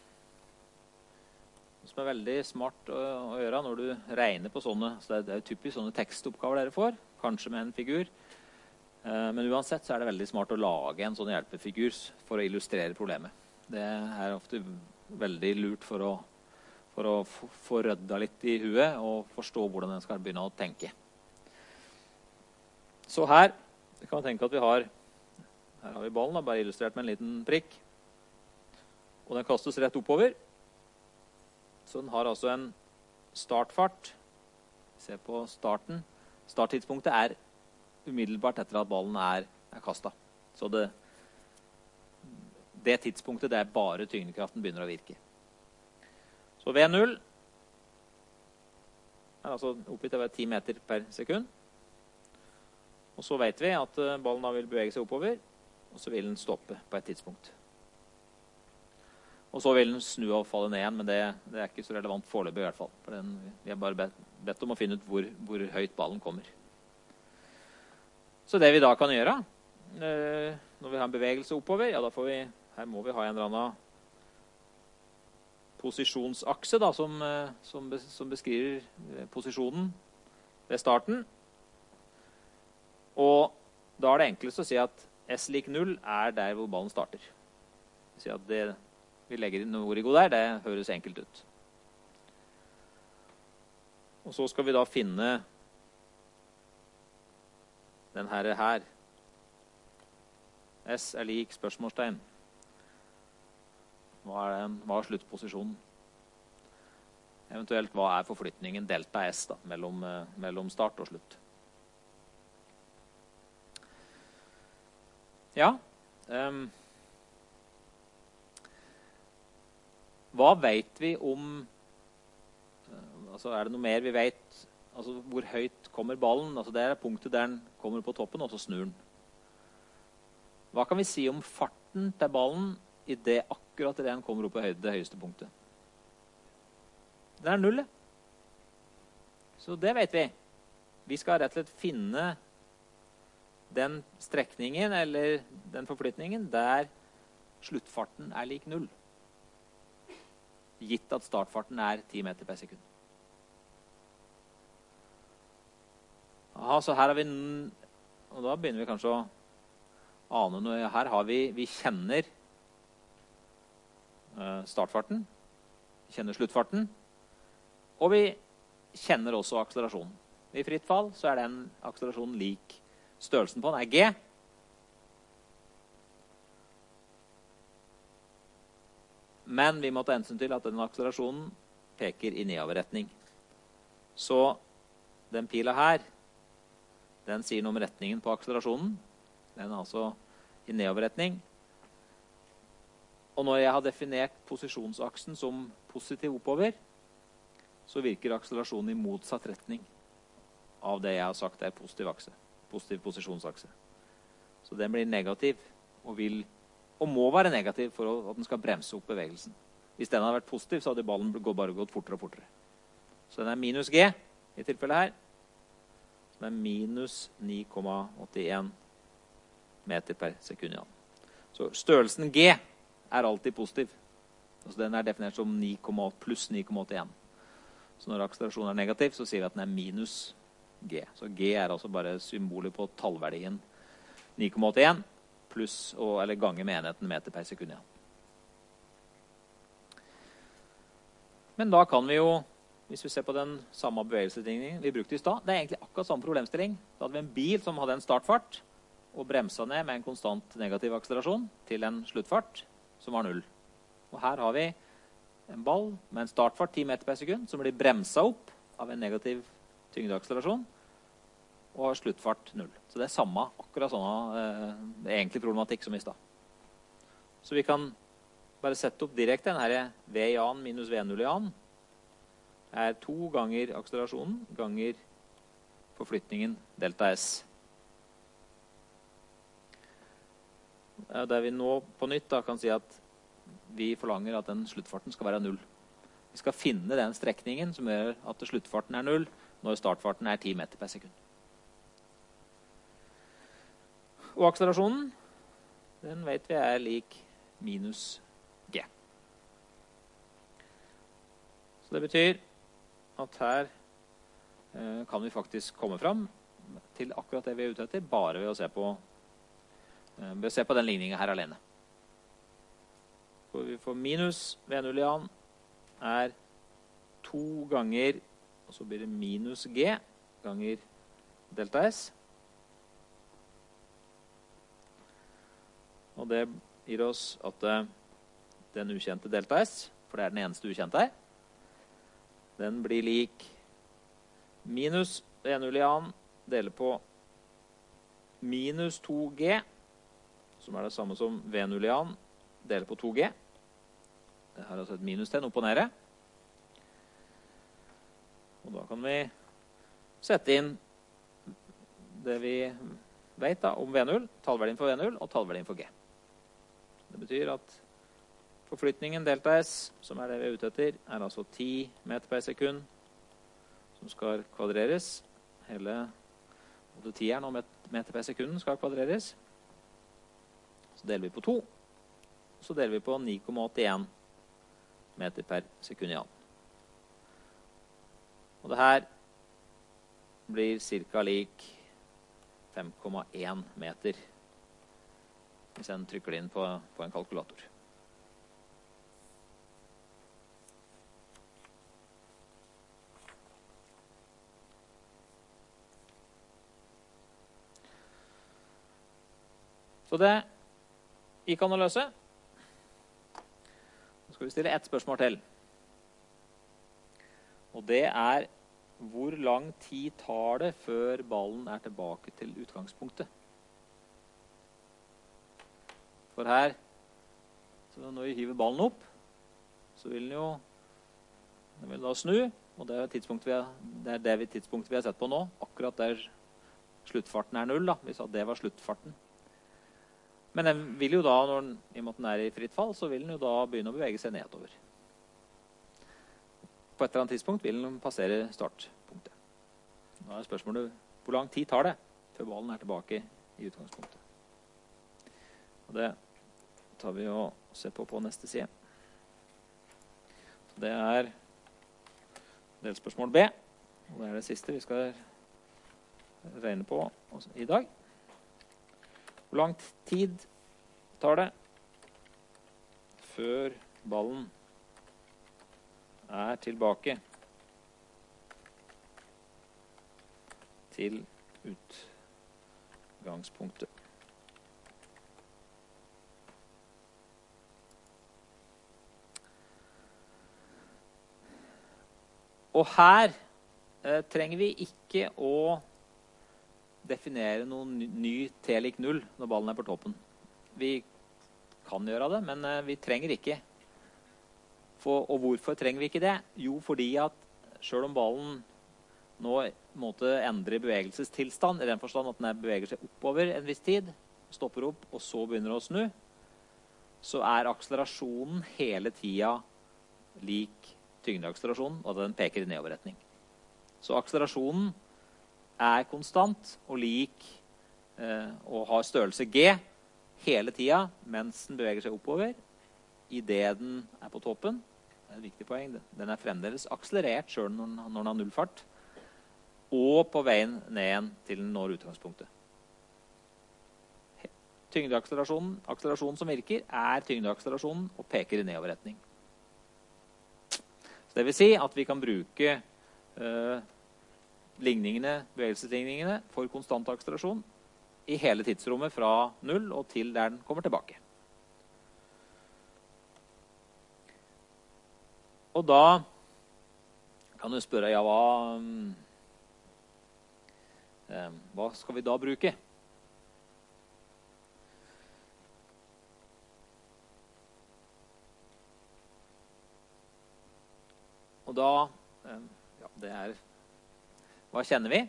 det som er veldig smart å, å gjøre når du regner på sånne, så det er jo typisk sånne tekstoppgaver dere får, kanskje med en figur. Men uansett så er det veldig smart å lage en sånn hjelpefigur for å illustrere problemet. Det er ofte veldig lurt for å, for å få rødda litt i huet og forstå hvordan den skal begynne å tenke. Så her kan man tenke at vi har, her har vi ballen, da, bare illustrert med en liten prikk. Og den kastes rett oppover. Så den har altså en startfart. Se på starten. Starttidspunktet er umiddelbart etter at ballen er, er kastet. Så det, det tidspunktet det er bare tyngdekraften begynner å virke. Så V null er altså oppgitt av ti meter per sekund. Og så vet vi at ballen da vil bevege seg oppover, og så vil den stoppe på et tidspunkt. Og så vil den snu og falle ned igjen, men det, det er ikke så relevant foreløpig i hvert fall. For den, vi har bare bedt, bedt om å finne ut hvor, hvor høyt ballen kommer. Så det vi da kan gjøre, eh, når vi har en bevegelse oppover, ja da får vi, her må vi ha en eller annen posisjonsakse da, som, som, som beskriver posisjonen ved starten. Og da er det enklest å si at S lik null er der hvor ballen starter. Si at det vi legger inn noe origo der, det høres enkelt ut. Og så skal vi da finne den her, her. S er lik spørsmålstegn. Hva er, den, hva er sluttposisjonen? Eventuelt, hva er forflytningen delta S da, mellom, mellom start og slutt? Ja. Um, hva vet vi om, uh, altså er det noe mer vi vet, altså hvor høyt kommer ballen? Altså det er punktet der den kommer på toppen, og så snur den. Hva kan vi si om farten til ballen i det akkurat i det den kommer opp på høyde, det høyeste punktet? Det er null. Så det vet vi. Vi skal rett og slett finne den strekningen eller den forflytningen der sluttfarten er lik null. Gitt at startfarten er ti meter per sekund. Aha, så her har vi, og da begynner vi kanskje å ane noe. Her har vi, vi kjenner startfarten, vi kjenner sluttfarten, og vi kjenner også akselerasjonen. I fritt fall så er den akselerasjonen lik. Størrelsen på den er G. Men vi må ta hensyn til at den akselerasjonen peker i nedoverretning. Så den pila her, den sier noe om retningen på akselerasjonen. Den er altså i nedoverretning. Og når jeg har definert posisjonsaksen som positiv oppover, så virker akselerasjonen i motsatt retning av det jeg har sagt er positiv akse. Positiv posisjonsakse. Så den blir negativ og, vil, og må være negativ for at den skal bremse opp bevegelsen. Hvis den hadde vært positiv, så hadde ballen bare gått fortere og fortere. Så den er minus G i tilfellet her. Som er minus ni komma åttien meter per sekund. Ja. Så størrelsen G er alltid positiv. Altså den er definert som ni, pluss ni komma åttien. Så når akselerasjonen er negativ, så sier vi at den er minus G. Så G er altså bare symbolet på tallverdien ni komma åttien pluss, eller gange med enheten meter per sekund. Ja. Men da kan vi jo, hvis vi ser på den samme bevegelsesligningen vi brukte i stad, det er egentlig akkurat samme problemstilling. Da hadde vi en bil som hadde en startfart og bremsa ned med en konstant negativ akselerasjon til en sluttfart som var null. Og her har vi en ball med en startfart ti meter per sekund som blir bremsa opp av en negativ tyngdeakselerasjon og har sluttfart null. Så det er samme, akkurat sånn eh, egentlig problematikk som i stad. Så vi kan bare sette opp direkte den her V i annen minus V null i annen er to ganger akselerasjonen ganger forflytningen delta S. Der vi nå på nytt da kan si at vi forlanger at den sluttfarten skal være null. Vi skal finne den strekningen som gjør at sluttfarten er null når startfarten er ti meter per sekund. Og akselerasjonen, den vet vi er lik minus G. Så det betyr at her eh, kan vi faktisk komme fram til akkurat det vi er ute etter, bare ved å se på, eh, ved å se på den ligningen her alene. For vi får minus V null i annen er to ganger, og så blir det minus G ganger delta S. Og det gir oss at den ukjente delta S, for det er den eneste ukjente her, den blir lik minus V null i annen deler på minus to G, som er det samme som V null i annen deler på to G. Det har altså et minustegn opp og nede. Og da kan vi sette inn det vi vet da om V null, tallverdien for V null og tallverdien for G. Det betyr at forflytningen delta S, som er det vi er ute etter, er altså ti meter per sekund, som skal kvadreres. Hele tieren og meter per sekund skal kvadreres. Så deler vi på to, og så deler vi på ni komma åttien meter per sekund i annen. Og det her blir cirka lik fem komma én meter hvis jeg trykker det inn på, på en kalkulator. Så det gikk an å løse. Så skal vi stille ett spørsmål til. Og det er, hvor lang tid tar det før ballen er tilbake til utgangspunktet? For her, så når vi hiver ballen opp, så vil den jo den vil da snu, og det er, tidspunktet vi har, det er det tidspunktet vi har sett på nå, akkurat der sluttfarten er null, da, hvis det var sluttfarten. Men den vil jo da, når den, i og med at den er i fritt fall, så vil den jo da begynne å bevege seg nedover. På et eller annet tidspunkt vil den passere startpunktet. Da er spørsmålet, hvor lang tid tar det før ballen er tilbake i utgangspunktet? Og det tar vi og ser på på neste side. Så det er delspørsmål B, og det er det siste vi skal regne på i dag. Hvor lang tid tar det før ballen er tilbake til utgangspunktet? Og her eh, trenger vi ikke å definere noen ny T lik null når ballen er på toppen. Vi kan gjøre det, men eh, vi trenger ikke. For, og hvorfor trenger vi ikke det? Jo, fordi at selv om ballen nå måtte endre bevegelsestilstand, i den forstand at den beveger seg oppover en viss tid, stopper opp og så begynner å snu, så er akselerasjonen hele tiden lik tyngdeakselerasjonen, og den peker i nedoverretning. Så akselerasjonen er konstant og lik eh, og har størrelse G hele tiden mens den beveger seg oppover i det den er på toppen. Det er et viktig poeng. Den er fremdeles akselerert selv når den, når den har nullfart, og på veien ned igjen til den når utgangspunktet. Tyngdeakselerasjonen, akselerasjonen som virker, er tyngdeakselerasjonen og peker i nedoverretning. Det vil si at vi kan bruke eh, ligningene, bevegelsesligningene for konstant akselerasjon i hele tidsrommet fra null og til der den kommer tilbake. Og da kan du spørre, ja, hva, eh, hva skal vi da bruke? Og da, ja, det er, hva kjenner vi?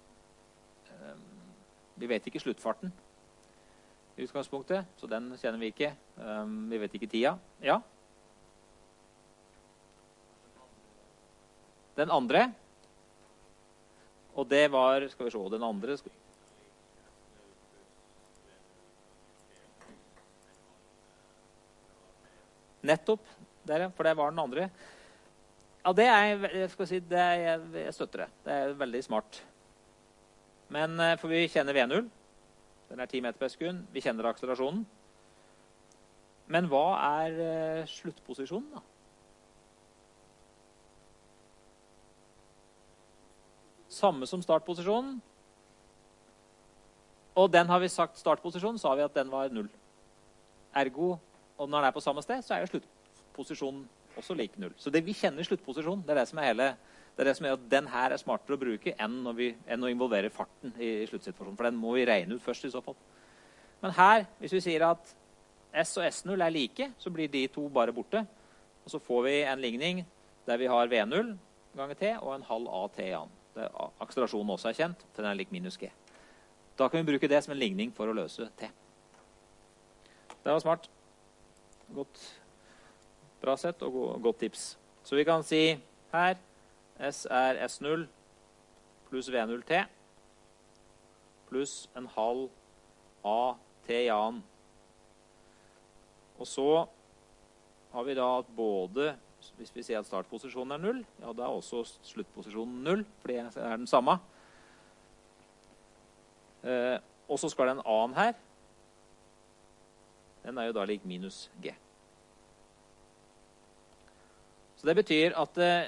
Vi vet ikke sluttfarten i utgangspunktet, så den kjenner vi ikke. Vi vet ikke tida. Ja? Den andre, og det var, skal vi se, den andre, nettopp, der, for det var den andre. Ja, det er, jeg skal si, det er, jeg støtter det. Det er veldig smart. Men for vi kjenner V null. Den er ti meter per sekund. Vi kjenner akselerasjonen. Men hva er uh, sluttposisjonen da? Samme som startposisjonen. Og den har vi sagt startposisjonen, sa vi at den var null. Ergo, og når den er på samme sted, så er jo sluttposisjonen også lik null. Så det vi kjenner i sluttposisjon, det er det som er hele, det er det som gjør at den her er smartere å bruke enn, når vi, enn å involvere farten i, i sluttsituasjonen, for den må vi regne ut først i så fall. Men her, hvis vi sier at S og S null er like, så blir de to bare borte, og så får vi en ligning der vi har V null ganger T og en halv A T i annen. Der akselerasjonen også er kjent, for den er lik minus G. Da kan vi bruke det som en ligning for å løse T. Det var smart. Godt. Bra sett og godt tips. Så vi kan si her, S er S null pluss V null T pluss en halv A T i annen. Og så har vi da at både, hvis vi sier at startposisjonen er null, ja, da er også sluttposisjonen null, for det er den samme. Eh, og så skal det en annen her. Den er jo da lik minus G. Så det betyr at eh,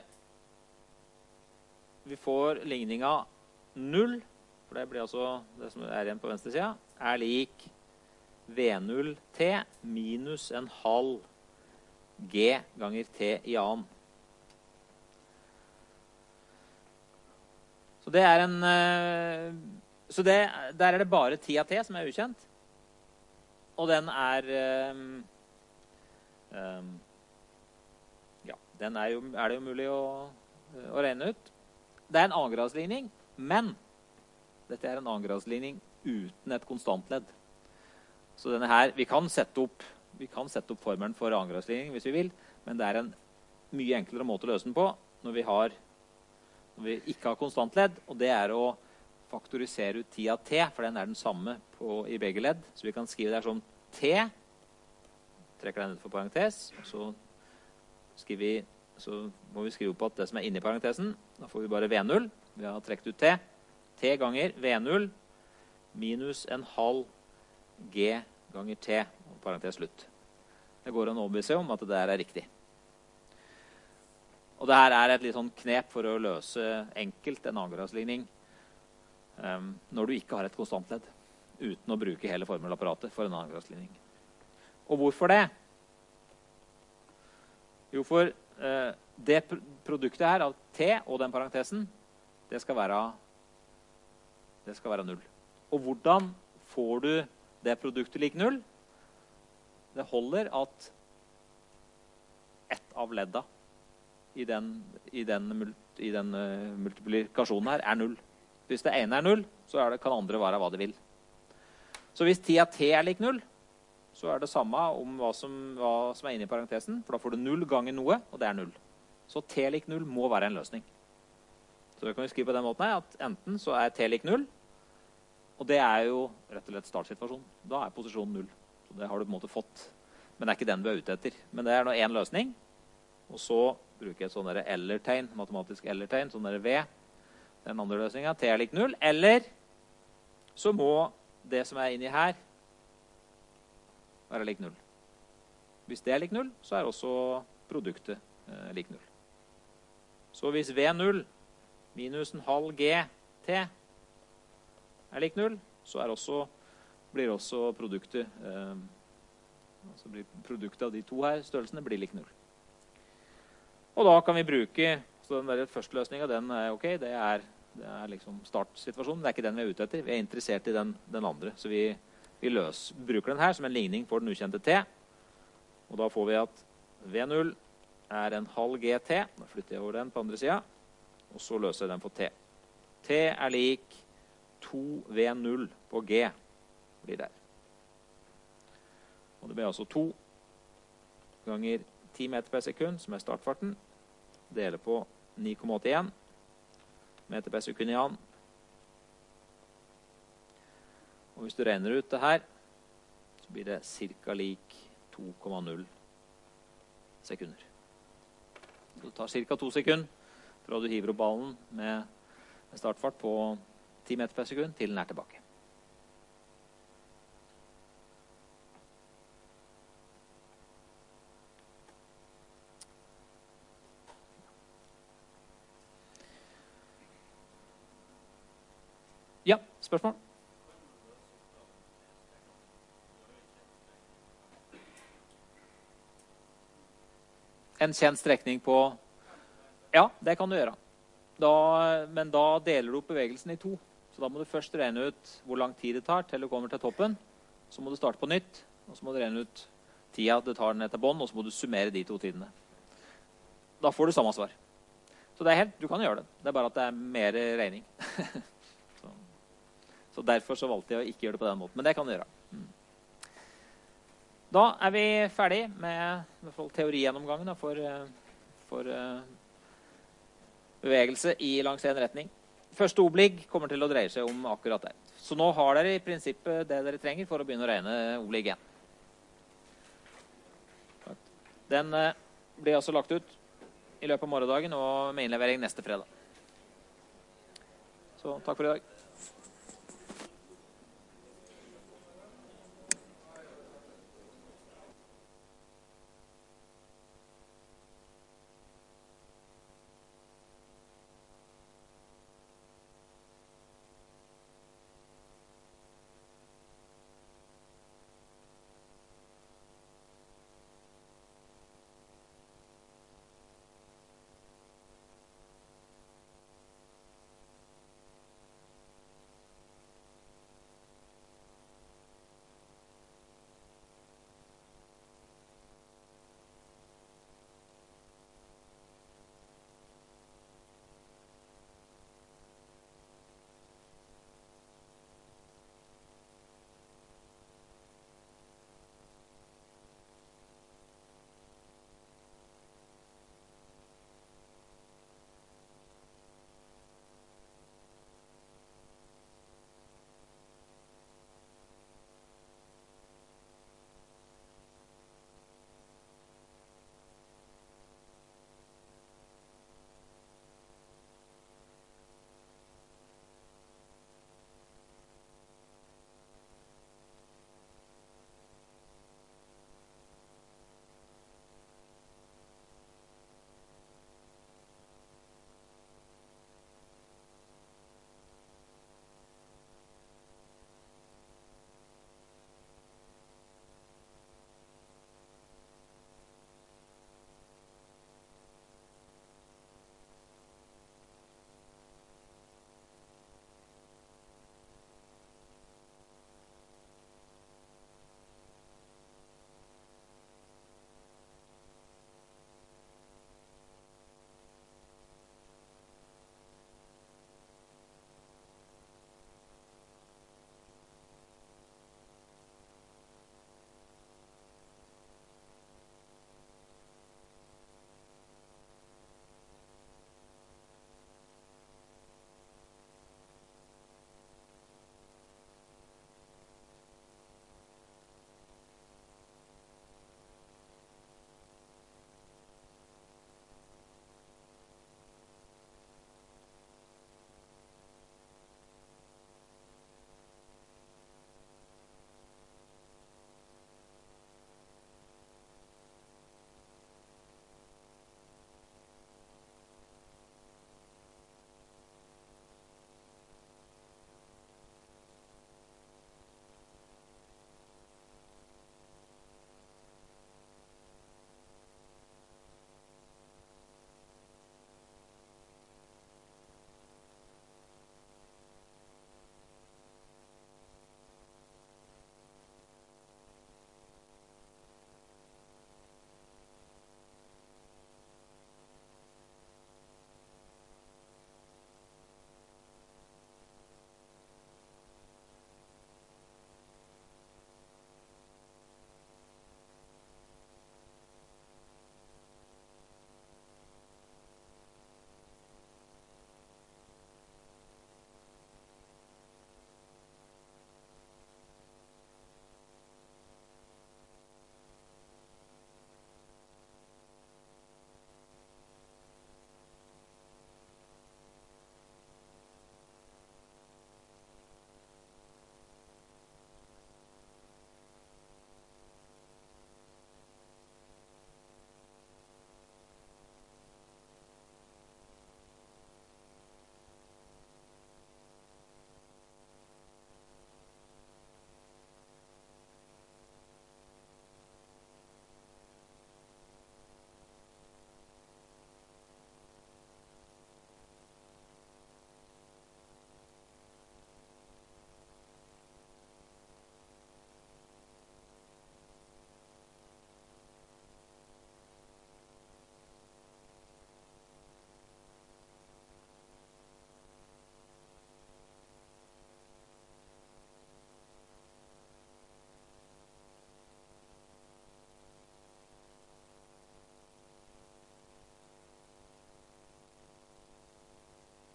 vi får ligninga null, for det blir altså det som er igjen på venstre siden, er lik V null T minus en halv G ganger T i annen. Så det er en... Så det, der er det bare ti av T som er ukjent. Og den er... Um, um, ja, den er, jo, er det jo mulig å, å regne ut. Det er en annengradsligning, men dette er en annengradsligning uten et konstantledd. Så denne her, vi kan sette opp, vi kan sette opp formelen for annengradsligning hvis vi vil, men det er en mye enklere måte å løse den på når vi, har, når vi ikke har konstantledd, og det er å faktorisere ut ti av T, for den er den samme på, i begge ledd. Så vi kan skrive det her som T, trekker den ut for parentes, og så, skriver vi, så må vi skrive opp at det som er inne i parentesen, da får vi bare V null, vi har trekt ut T, T ganger V null minus en halv G ganger T, og parentes slutt. Det går an å overbevise om at det der er riktig. Og det her er et litt sånn knep for å løse enkelt en annengradsligning um, når du ikke har et konstantledd, uten å bruke hele formelapparatet for en annengradsligning. Og hvorfor det? Jo, for uh, det produktet her av T og den parentesen, det skal være, det skal være null. Og hvordan får du det produktet lik null? Det holder at ett av ledda i den, i den, i den uh, multiplikasjonen her er null. Hvis det ene er null, så er det, kan andre være hva det vil. Så hvis ti av T er lik null, så er det samme om hva som, hva som er inne i parentesen, for da får du null ganger noe, og det er null. Så T lik null må være en løsning. Så det kan vi skrive på den måten her, at enten så er T lik null, og det er jo rett og slett startsituasjonen. Da er posisjonen null. Så det har du på en måte fått. Men det er ikke den du er ute etter. Men det er nå en løsning. Og så bruker jeg et sånn der eller-tegn, matematisk eller-tegn, sånn der V. Den andre løsningen, T er lik null. Eller så må det som er inni her være lik null. Hvis det er lik null, så er også produktet eh, lik null. Så hvis V null minus en halv G T er lik null, så er også, blir også produktet, eh, altså blir produktet av de to her størrelsene blir lik null. Og da kan vi bruke, så den der første løsningen, den er ok, det er, det er liksom startsituasjonen, det er ikke den vi er ute etter, vi er interessert i den, den andre, så vi, vi løs, bruker den her som en ligning for den ukjente T, og da får vi at V null er en halv G T, da flytter jeg over den på andre siden, og så løser jeg den for T. T er lik to V null på G blir der. Og det blir altså to ganger ti meter per sekund, som er startfarten, deler på ni komma åttien meter per sekund i annen. Og hvis du regner ut det her, så blir det cirka lik to komma null sekunder. Så det tar cirka to sekunder fra du hiver opp ballen med startfart på ti meter per sekund til den er tilbake. Ja, spørsmål? En kjent strekning på... Ja, det kan du gjøre. Da, men da deler du opp bevegelsen i to. Så da må du først regne ut hvor lang tid det tar til du kommer til toppen. Så må du starte på nytt, og så må du regne ut tida det tar ned til bånd, og så må du summere de to tidene. Da får du samme svar. Så det er helt, du kan gjøre det. Det er bare at det er mer regning. så. så derfor så valgte jeg å ikke gjøre det på den måten. Men det kan du gjøre. Mm. Da er vi ferdig med, med teorigjennomgangen da, for, for uh, bevegelse i langs en retning. Første oblig kommer til å dreie seg om akkurat det. Så nå har dere i prinsippet det dere trenger for å begynne å regne oblig igjen. Den uh, blir altså lagt ut i løpet av morgendagen og med innlevering neste fredag. Så takk for i dag.